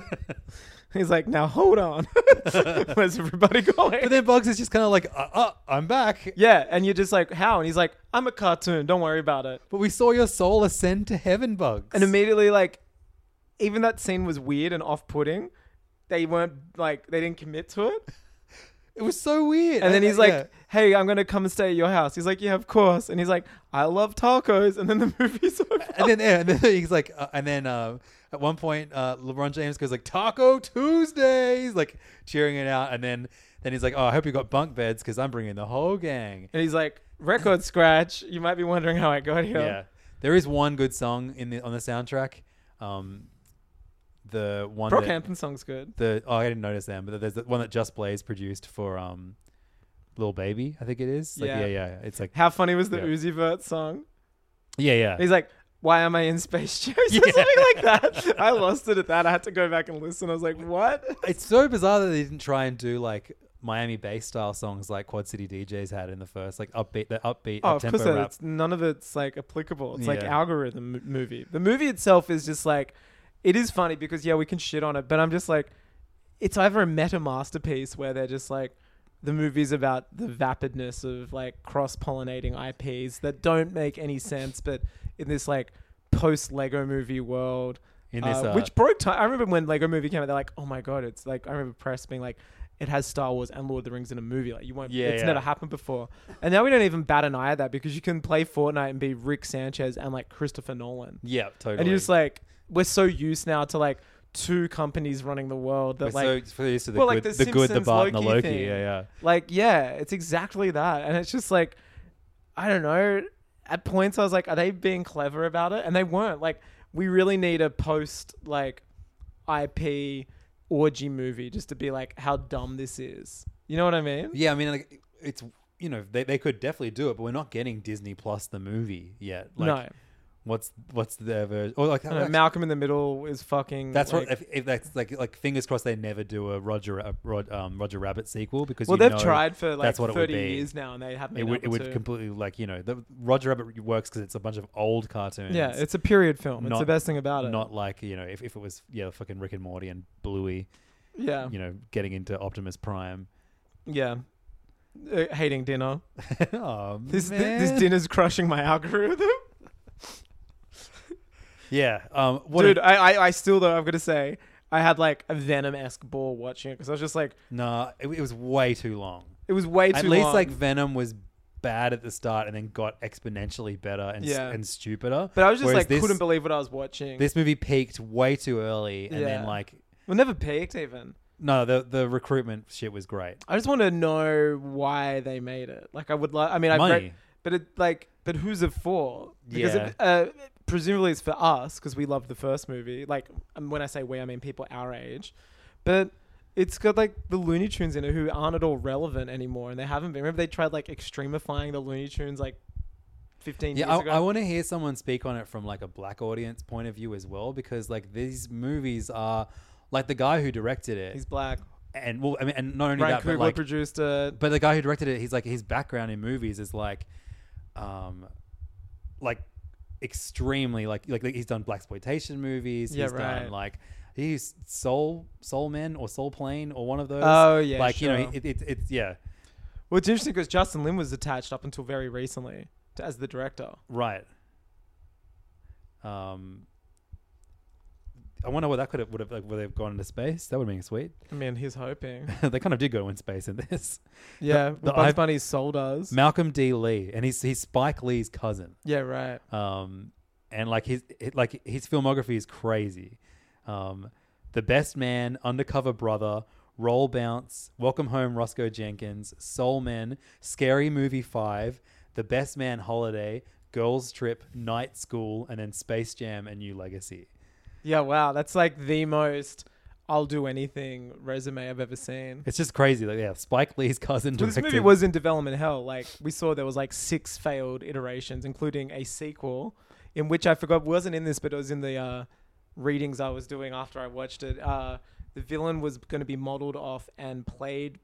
He's like, now hold on. Where's everybody going? But then Bugs is just kind of like, uh, uh, I'm back. Yeah, and you're just like, how? And he's like, I'm a cartoon. Don't worry about it. But we saw your soul ascend to heaven, Bugs. And immediately, like, even that scene was weird and off-putting. They weren't, like, they didn't commit to it. It was so weird. And then I- he's like, yeah. hey, I'm going to come and stay at your house. He's like, yeah, of course. And he's like, I love tacos. And then the movie's over. and then, yeah, and then he's like, uh, and then uh, at one point, uh, LeBron James goes like, Taco Tuesdays, like cheering it out. And then, then he's like, oh, I hope you got bunk beds because I'm bringing the whole gang. And he's like, record scratch. You might be wondering how I got here. Yeah, there is one good song in the on the soundtrack. Um, the one that, Brockhampton song's good. The oh, I didn't notice them, but there's the one that Just Blaze produced for um, Lil Baby, I think it is. Like, Yeah. yeah, yeah. It's like How funny was the yeah. Uzi Vert song? Yeah, yeah. He's like, why am I in Space Jam? Yeah. Something like that. I lost it at that. I had to go back and listen. I was like, what? It's so bizarre that they didn't try and do like Miami bass style songs like Quad City D Js had in the first, like upbeat, the upbeat, Oh, of up-tempo course, rap. it's, none of it's like applicable. It's like Yeah. algorithm m- movie. The movie itself is just like, it is funny because yeah, we can shit on it, but I'm just like, it's either a meta masterpiece where they're just like, the movie's about the vapidness of like cross-pollinating I Ps that don't make any sense, but in this like post-Lego movie world, In this, uh, uh, which broke time. I remember when Lego movie came out, they're like, oh my God, it's like, I remember press being like, it has Star Wars and Lord of the Rings in a movie. Like you won't, Yeah, it's yeah. never happened before. And now we don't even bat an eye at that because you can play Fortnite and be Rick Sanchez and like Christopher Nolan. Yeah, totally. And you're just like, we're so used now to like two companies running the world that We're like, so so used to the well, good, like the, good, the Simpsons bad, and the Loki. thing. Yeah, yeah. Like, yeah, it's exactly that. And it's just like, I don't know. At points I was like, are they being clever about it? And they weren't. Like, we really need a post like I P orgy movie just to be like how dumb this is. You know what I mean? Yeah, I mean, like, it's, you know, they, they could definitely do it, but we're not getting Disney Plus the movie yet. Like, No. What's what's their version? Or like I don't know, Malcolm in the Middle is fucking. That's like, what. If, if that's like like fingers crossed they never do a Roger a, Rod, um, Roger Rabbit sequel because well, you they've know tried for like that's what it would thirty be. years now, and they haven't. It been would it able would to. completely like you know the Roger Rabbit works because it's a bunch of old cartoons. Yeah, it's a period film. It's Not- the best thing about it. Not like you know if, if it was yeah fucking Rick and Morty and Bluey. Yeah. You know, getting into Optimus Prime. Yeah. Uh, hating dinner. oh this th- man. this dinner's crushing my algorithm. Yeah, um, what dude, a- I, I I still though I've got to say I had like a Venom-esque ball watching it because I was just like, Nah, it, it was way too long. It was way too At least long. like Venom was bad at the start and then got exponentially better and s- Yeah. and stupider. But I was just Whereas like, this- couldn't believe what I was watching. This movie peaked way too early and then Yeah. like well, never peaked even. no, the the recruitment shit was great. I just want to know why they made it. Like, I would like. I mean, I Money. read, but it like, but who's it for? Because Yeah. it, uh, presumably it's for us because we loved the first movie. Like, um, when I say we, I mean people our age. But it's got like the Looney Tunes in it who aren't at all relevant anymore, and they haven't been. Remember they tried like extremifying the Looney Tunes like fifteen Yeah, years I, ago. I want to hear someone speak on it from like a black audience point of view as well, because like these movies are like the guy who directed it. He's black. And well, I mean, and not only Ryan that, but Coogler like produced it. But the guy who directed it, he's like his background in movies is like, um, like extremely like like he's done blaxploitation movies. Yeah, he's right. done like he's Soul Soul Men or Soul Plane or one of those. Oh, yeah, like you know, sure. it, it, it's yeah, Well, it's interesting because Justin Lin was attached up until very recently to, as the director. right. Um, I wonder what that could have would have like would they have gone into space. That would have been sweet. I mean, he's hoping. They kind of did go in space in this. Yeah, The- well, the- Bugs I've- Bunny's soul does. Malcolm D. Lee, and he's he's Spike Lee's cousin. Yeah, right. Um, and like his it- like his filmography is crazy. Um, The Best Man, Undercover Brother, Roll Bounce, Welcome Home, Roscoe Jenkins, Soul Men, Scary Movie Five, The Best Man Holiday, Girls Trip, Night School, and then Space Jam and New Legacy. Yeah, wow. That's like the most I'll do anything resume I've ever seen. It's just crazy. Like, yeah, Spike Lee's cousin Well, this directed. movie was in development hell. Like, we saw there was like six failed iterations, including a sequel, in which I forgot wasn't in this, but it was in the uh, readings I was doing after I watched it. Uh, the villain was going to be modeled off and played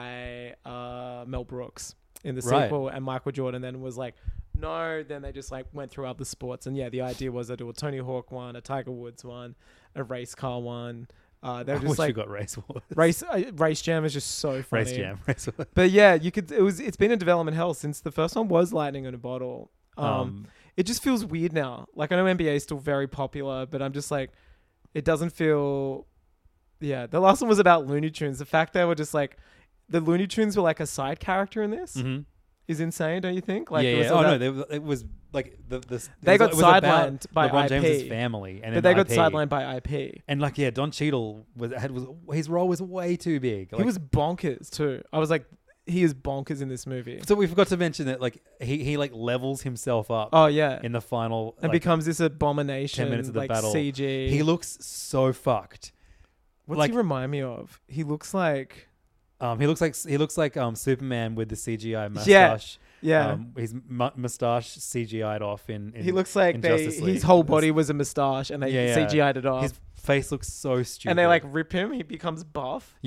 by uh, Mel Brooks in the Right. sequel, and Michael Jordan then was like, no. Then they just like went through other sports, and yeah, the idea was to do a Tony Hawk one, a Tiger Woods one, a race car one. Uh, they were I just wish like you got Race Wars. race uh, Race Jam is just so funny. Race Jam, Race Wars. But yeah, you could. It was. It's been in development hell since the first one was Lightning in a Bottle. Um, Um, it just feels weird now. Like I know N B A is still very popular, but I'm just like, it doesn't feel. Yeah, the last one was about Looney Tunes. The fact they were just like, the Looney Tunes were like a side character in this Mhm. is insane. Don't you think? Like, yeah, it was yeah. Oh about- no, they, it was like the the They it got was, it was about sidelined by LeBron I P. James's family, and but then they got I P. sidelined by I P. And like, yeah, Don Cheadle was had was his role was way too big. he Like- was bonkers too. I was like, he is bonkers in this movie. So we forgot to mention that like he, he like levels himself up. Oh, yeah. in the final And like, becomes this abomination. ten minutes of the like battle. C G. He looks so fucked. What's like he remind me of? He looks like. um he looks like he looks like um Superman with the C G I Yeah, mustache. yeah. Um, his mu- mustache C G I'd off in, in He looks like in they, Justice League. his whole body was a moustache and they Yeah, yeah. C G I'd it off. His face looks so stupid. and they like rip him. He becomes buff. Yeah.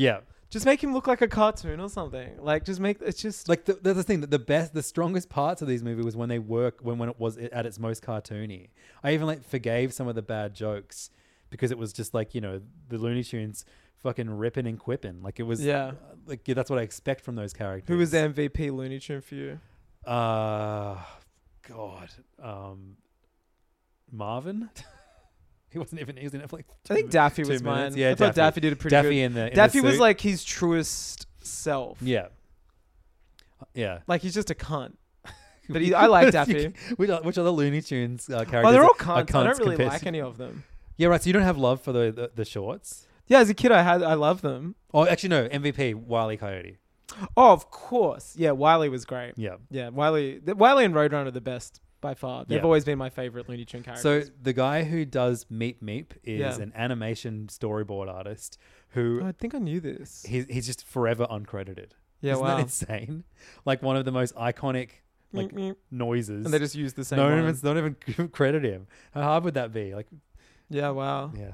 Just make him look like a cartoon or something. Like, just make it's just like the, the, the thing that the best, the strongest parts of these movies was when they work when when it was at its most cartoony. I even like forgave some of the bad jokes because it was just like, you know, the Looney Tunes fucking ripping and quipping. Like it was, yeah. uh, like yeah, that's what I expect from those characters. Who was the M V P Looney Tune for you? Uh, God, um, Marvin. He wasn't even. He was in it for like. I think Daffy was minutes. mine. Yeah, I thought Daffy. Daffy did a pretty Daffy good. in the in Daffy the was suit. like his truest self. Yeah. Yeah. Like he's just a cunt. But he, I like Daffy. which, are, which are the Looney Tunes uh, characters? Oh, they're all are cunts. I don't really compared like to- any of them. Yeah, right. So you don't have love for the the, the shorts. Yeah, as a kid, I had I loved them. Oh, actually, no. M V P Wile E. Coyote. Oh, of course. Yeah, Wiley was great. Yeah. Yeah, Wiley. The, Wiley and Roadrunner are the best by far. They've Yeah. always been my favorite Looney Tune characters. So the guy who does Meep Meep is Yeah. an animation storyboard artist who Oh, I think I knew this. he's he's just forever uncredited. Yeah, Isn't wow. that insane? Like one of the most iconic like Meep, meep. noises, And they just use the same No one. one's not even credit him. How hard would that be? Like, Yeah, wow. yeah.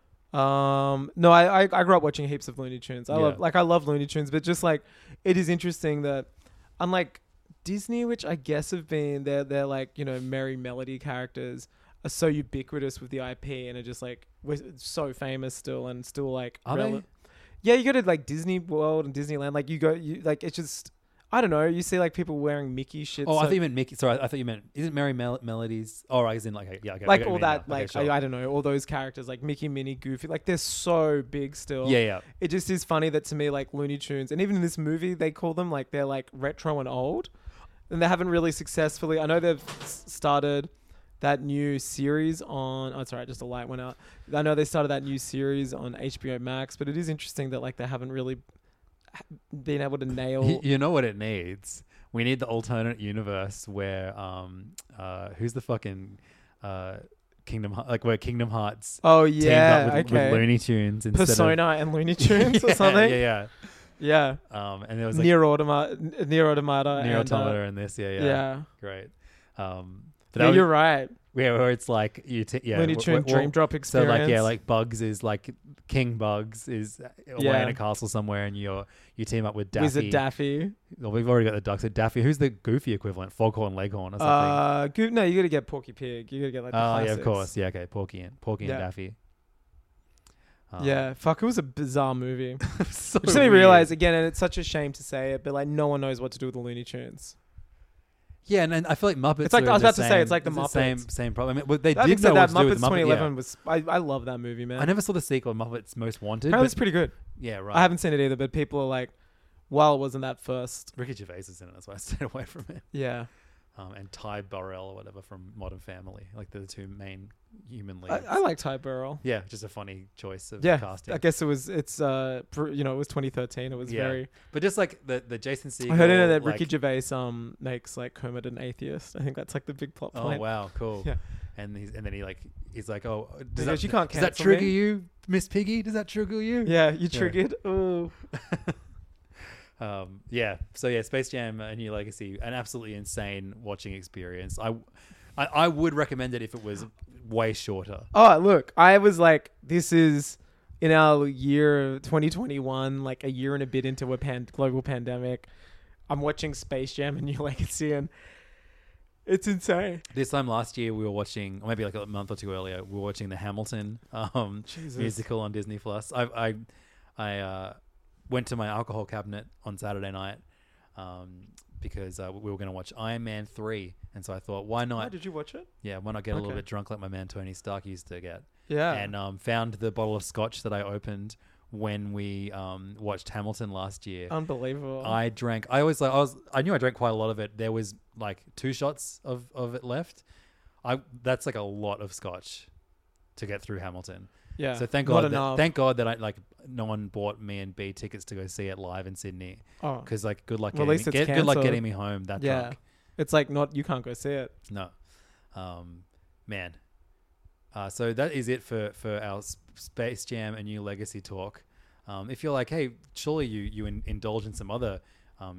Um, no, I, I I grew up watching heaps of Looney Tunes. I Yeah. love like I love Looney Tunes, but just like it is interesting that unlike Disney, which I guess have been they're they're like, you know, merry melody characters are so ubiquitous with the I P and are just like we're so famous still and still like Are rele- they? Yeah, you go to like Disney World and Disneyland, like you go you like it's just I don't know, you see like people wearing Mickey shit. Oh, I so- thought you meant Mickey. Sorry, I thought you meant isn't Merry Mel- Melodies? Oh, right, as in like okay, yeah, okay, I like get what all you mean that, now. Okay, like sure. I, I don't know, all those characters like Mickey, Minnie, Goofy, like they're so big still. Yeah, yeah. It just is funny that to me, like Looney Tunes, and even in this movie, they call them like they're like retro and old, and they haven't really successfully. I know they've s- started that new series on. Oh, sorry, just a light went out. I know they started that new series on H B O Max, but it is interesting that like they haven't really been able to nail. Y- You know what it needs? We need the alternate universe where um uh who's the fucking uh Kingdom Heart- like where Kingdom Hearts Oh, teamed yeah, up with, okay. with Looney Tunes instead Persona of and Looney Tunes or Yeah, something? Yeah, Yeah. yeah. Um, and there was like Near Automata, Near Automata, Near and, uh, Automata and this, yeah, yeah, yeah. great. Um, but Yeah, that was- you're right. Yeah, where it's like you, t- yeah, Looney w- Tune w- well, Dream Drop So like, yeah, experience. like Bugs is like King Bugs is away Yeah. in a castle somewhere, and you you team up with Daffy. Wizard Daffy. Well, we've already got the ducks. So Daffy, who's the Goofy equivalent? Foghorn Leghorn or something. Uh, go- no, you got to get Porky Pig. You got to get like the oh yeah, classics. of course. Yeah, okay, Porky and Porky Yeah. and Daffy. Um, Yeah, fuck, it was a bizarre movie. so Which made me weird. realize again, and it's such a shame to say it, but like no one knows what to do with the Looney Tunes. Yeah, and, and I feel like Muppets. It's like- are I was in the about to say, same- it's like the Same Muppets. same problem. I mean, well, they That did being know said, what that to do with Muppets the Muppet, twenty eleven yeah. was. I, I love that movie, man. I never saw the sequel, Muppets Most Wanted. Apparently, but it's pretty good. Yeah, right. I haven't seen it either, but people are like, "Well, wasn't that first?" Ricky Gervais is in it. That's why I stayed away from it. Yeah. Um, and Ty Burrell or whatever from Modern Family, like they're the two main human I, leads. I like Ty Burrell. Yeah, just a funny choice of Yeah, casting. I guess it was. It's uh, pr- you know, it was twenty thirteen. It was Yeah. very. But just like the the Jason Segel. I heard in it that like, Ricky Gervais um makes like Kermit an atheist. I think that's like the big plot Oh point. wow, cool. Yeah. And he's and then he like he's like, oh, does He that, goes, "You can't does that cancel trigger me." you, Miss Piggy? Does that trigger you? Yeah, you triggered. Ooh. Um, yeah. So yeah, Space Jam: A New Legacy, an absolutely insane watching experience. I, I, I would recommend it if it was way shorter. Oh, look, I was like, this is in our year twenty twenty-one, like a year and a bit into a pan- global pandemic. I'm watching Space Jam: A New Legacy, and it's insane. This time last year, we were watching, or maybe like a month or two earlier, we were watching the Hamilton um, Jesus. musical on Disney Plus. I, I, I uh, went to my alcohol cabinet on Saturday night um, because uh, we were going to watch Iron Man three, and so I thought, why not? Oh, did you watch it? Yeah, why not get a little Okay. bit drunk like my man Tony Stark used to get? Yeah. And um, found the bottle of scotch that I opened when we um, watched Hamilton last year. Unbelievable. I drank. I always like. I was. I knew I drank quite a lot of it. There was like two shots of, of it left. I. That's like a lot of scotch to get through Hamilton. Yeah, So thank not God. That, enough. thank God that I like. No one bought me and B tickets to go see it live in Sydney. Oh. Because like, good luck. Well, at getting least me, it's get, good luck cancelled. getting me home that yeah. drunk. It's like not, you can't go see it. No. Um, man. Uh, so that is it for, for our S- Space Jam and New Legacy talk. Um, if you're like, hey, surely you, you in, indulge in some other um,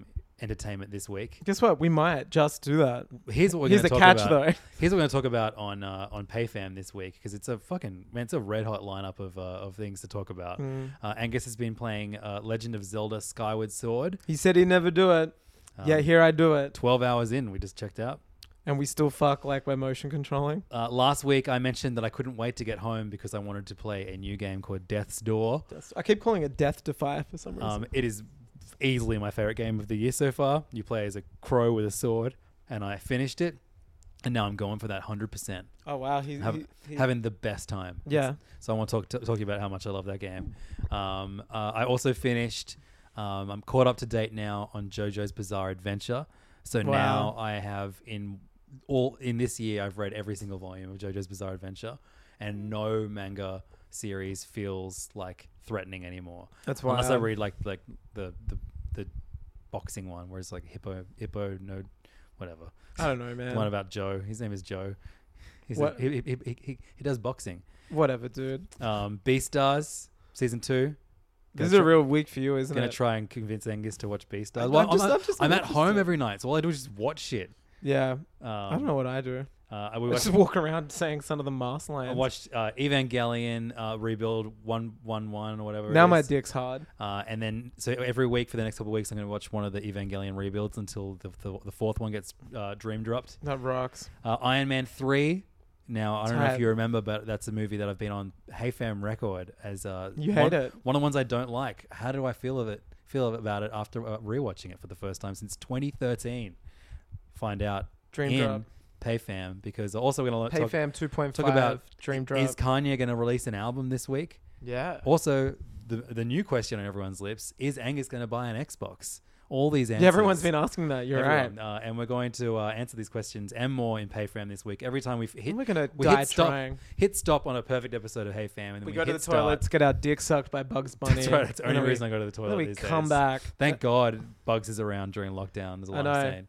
entertainment this week. Guess what? We might just do that. Here's what we're Here's going to the talk catch, about. though. Here's what we're going to talk about on uh, on PayFam this week because it's a fucking man. It's a red hot lineup of uh, of things to talk about. Mm. Uh, Angus has been playing uh, Legend of Zelda: Skyward Sword. He said he'd never do it. Um, yeah, here I do it. Twelve hours in, we just checked out. And we still fuck like we're motion controlling. Uh, last week, I mentioned that I couldn't wait to get home because I wanted to play a new game called Death's Door. I keep calling it Death Defy for some reason. Um, it is easily my favorite game of the year so far. You play as a crow with a sword, and I finished it, and now I'm going for that one hundred percent. Oh, wow. He, Have, he, he, having the best time. Yeah. So I want to talk to, talk to you about how much I love that game. Um, uh, I also finished, um, I'm caught up to date now on JoJo's Bizarre Adventure. So Wow. now I have in all in this year, I've read every single volume of JoJo's Bizarre Adventure, and no manga series feels like threatening anymore. That's unless I wild. read like like the the, the boxing one, where it's like hippo hippo no whatever. I don't know, man. The one about Joe. His name is Joe. He's What? a, he, he, he, he he does boxing. Whatever, dude. Um, Beastars season two. This is Gonna a real week for you, isn't Gonna it? try and convince Angus to watch Beastars. I'm Well, I'm, just- at- I'm just I'm at interested. home every night, so all I do is just watch shit. Yeah. Um, I don't know what I do. Uh, we I watched, just walk around saying Son of the Mars lines. I watched uh, Evangelion uh, Rebuild one one one or whatever. Now it my is. dick's hard. Uh, and then so every week for the next couple of weeks, I'm going to watch one of the Evangelion rebuilds until the the, the fourth one gets uh, dream dropped. That rocks. Uh, Iron Man three. Now I don't know Tight. if you remember, but that's a movie that I've been on Hey Fam record as. Uh, You one, hate it. One of the ones I don't like. How do I feel of it? Feel about it after uh, rewatching it for the first time since twenty thirteen. Find out Dream in drop. PayFam because also going to talk, PayFam two point talk five. about Dream drop. Is Kanye going to release an album this week? Yeah. Also, the the new question on everyone's lips is Angus going to buy an Xbox? All these answers. Yeah, everyone's been asking that. You're Everyone. right. Uh, and we're going to uh, answer these questions and more in PayFam this week. Every time we hit, We're gonna we die hit stop, trying. hit stop on a perfect episode of Hey Fam, and then We we, go to hit the start. toilets, get our dick sucked by Bugs Bunny. That's right. That's the and only then we- reason I go to the toilet. Then we these come days. back. Thank God Bugs is around during lockdown. Is all I I'm know. saying.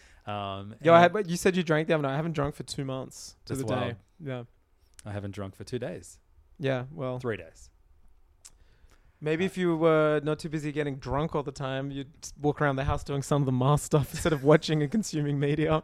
Um, Yo, I and had, but you said you drank the other night. I haven't drunk for two months to That's the day. wild. Yeah. I haven't drunk for two days, Yeah. Well, three days. maybe if you were not too busy getting drunk all the time, you'd just walk around the house doing some of the Mars stuff instead of watching and consuming media.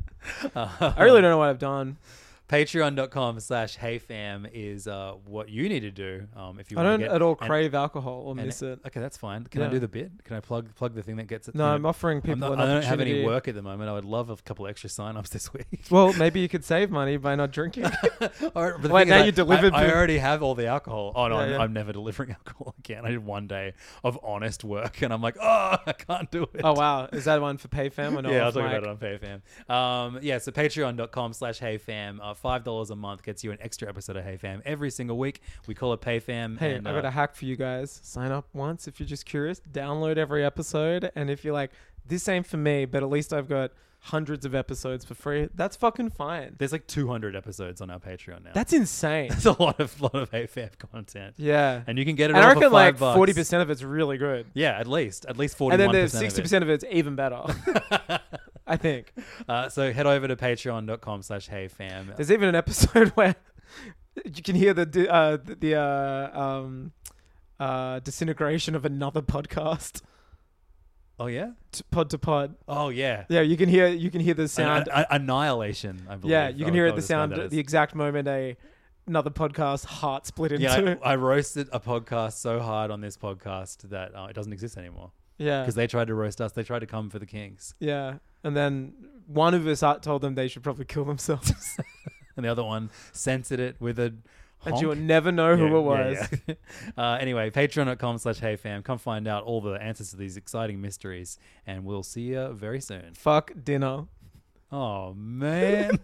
I really don't know what I've done. Patreon.com slash HeyFam is uh, what you need to do um, if you I want don't to get at all and- crave alcohol or and- miss it. Okay, that's fine. Can I Yeah. do the bit? Can I plug plug the thing that gets it? No, you know, I'm offering people I'm not- an I don't have any opportunity. work at the moment. I would love a couple extra sign-ups this week. Well, maybe you could save money by not drinking. All right, but the Wait, thing is, now I- you delivered I, I the- already have all the alcohol. Oh no, Yeah, I'm, yeah. I'm never delivering alcohol again. I did one day of honest work, and I'm like, oh, I can't do it. Oh wow, is that one for PayFam or not? Yeah, I'll talk about it on PayFam. Um, yeah, so patreon.com slash HeyFam. Uh, five dollars a month gets you an extra episode of HeyFam every single week. We call it PayFam. Hey, and, I got uh, a hack for you guys. Sign up once if you're just curious. Download every episode, and if you're like, this ain't for me, but at least I've got hundreds of episodes for free. That's fucking fine. There's like two hundred episodes on our Patreon now. That's insane. That's a lot of lot of HeyFam content. Yeah, and you can get it. And all I for reckon five like bucks. forty percent of it's really good. Yeah, at least at least And forty-one then percent. there's sixty percent of it's even better. I think. Uh, so head over to patreon.com slash HeyFam. There's even an episode where you can hear the di- uh, the, the uh, um, uh, disintegration of another podcast. Oh yeah, T- pod to pod. Oh yeah, Yeah, you can hear you can hear the sound. An- an- annihilation. I believe. Yeah, you can I hear would- it I the would describe sound that as. the exact moment a another podcast heart split into. Yeah, I, I roasted a podcast so hard on this podcast that uh, it doesn't exist anymore. Yeah. because they tried to roast us. They tried to come for the Kings. Yeah, and then one of us uh, told them they should probably kill themselves. And the other one censored it with a And honk. you'll never know who it was. Yeah, yeah. uh, anyway, patreon.com slash HeyFam. Come find out all the answers to these exciting mysteries, and we'll see you very soon. Fuck dinner. Oh, man.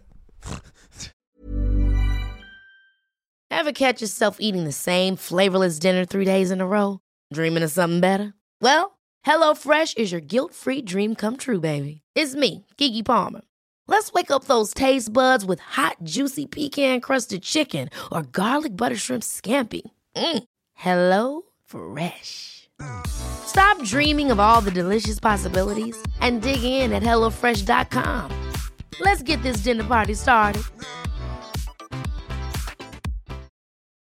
Ever catch yourself eating the same flavorless dinner three days in a row? Dreaming of something better? Well, HelloFresh is your guilt-free dream come true, baby. It's me, Keke Palmer. Let's wake up those taste buds with hot, juicy pecan-crusted chicken or garlic butter shrimp scampi. Mm. Hello Fresh. Stop dreaming of all the delicious possibilities and dig in at HelloFresh dot com. Let's get this dinner party started.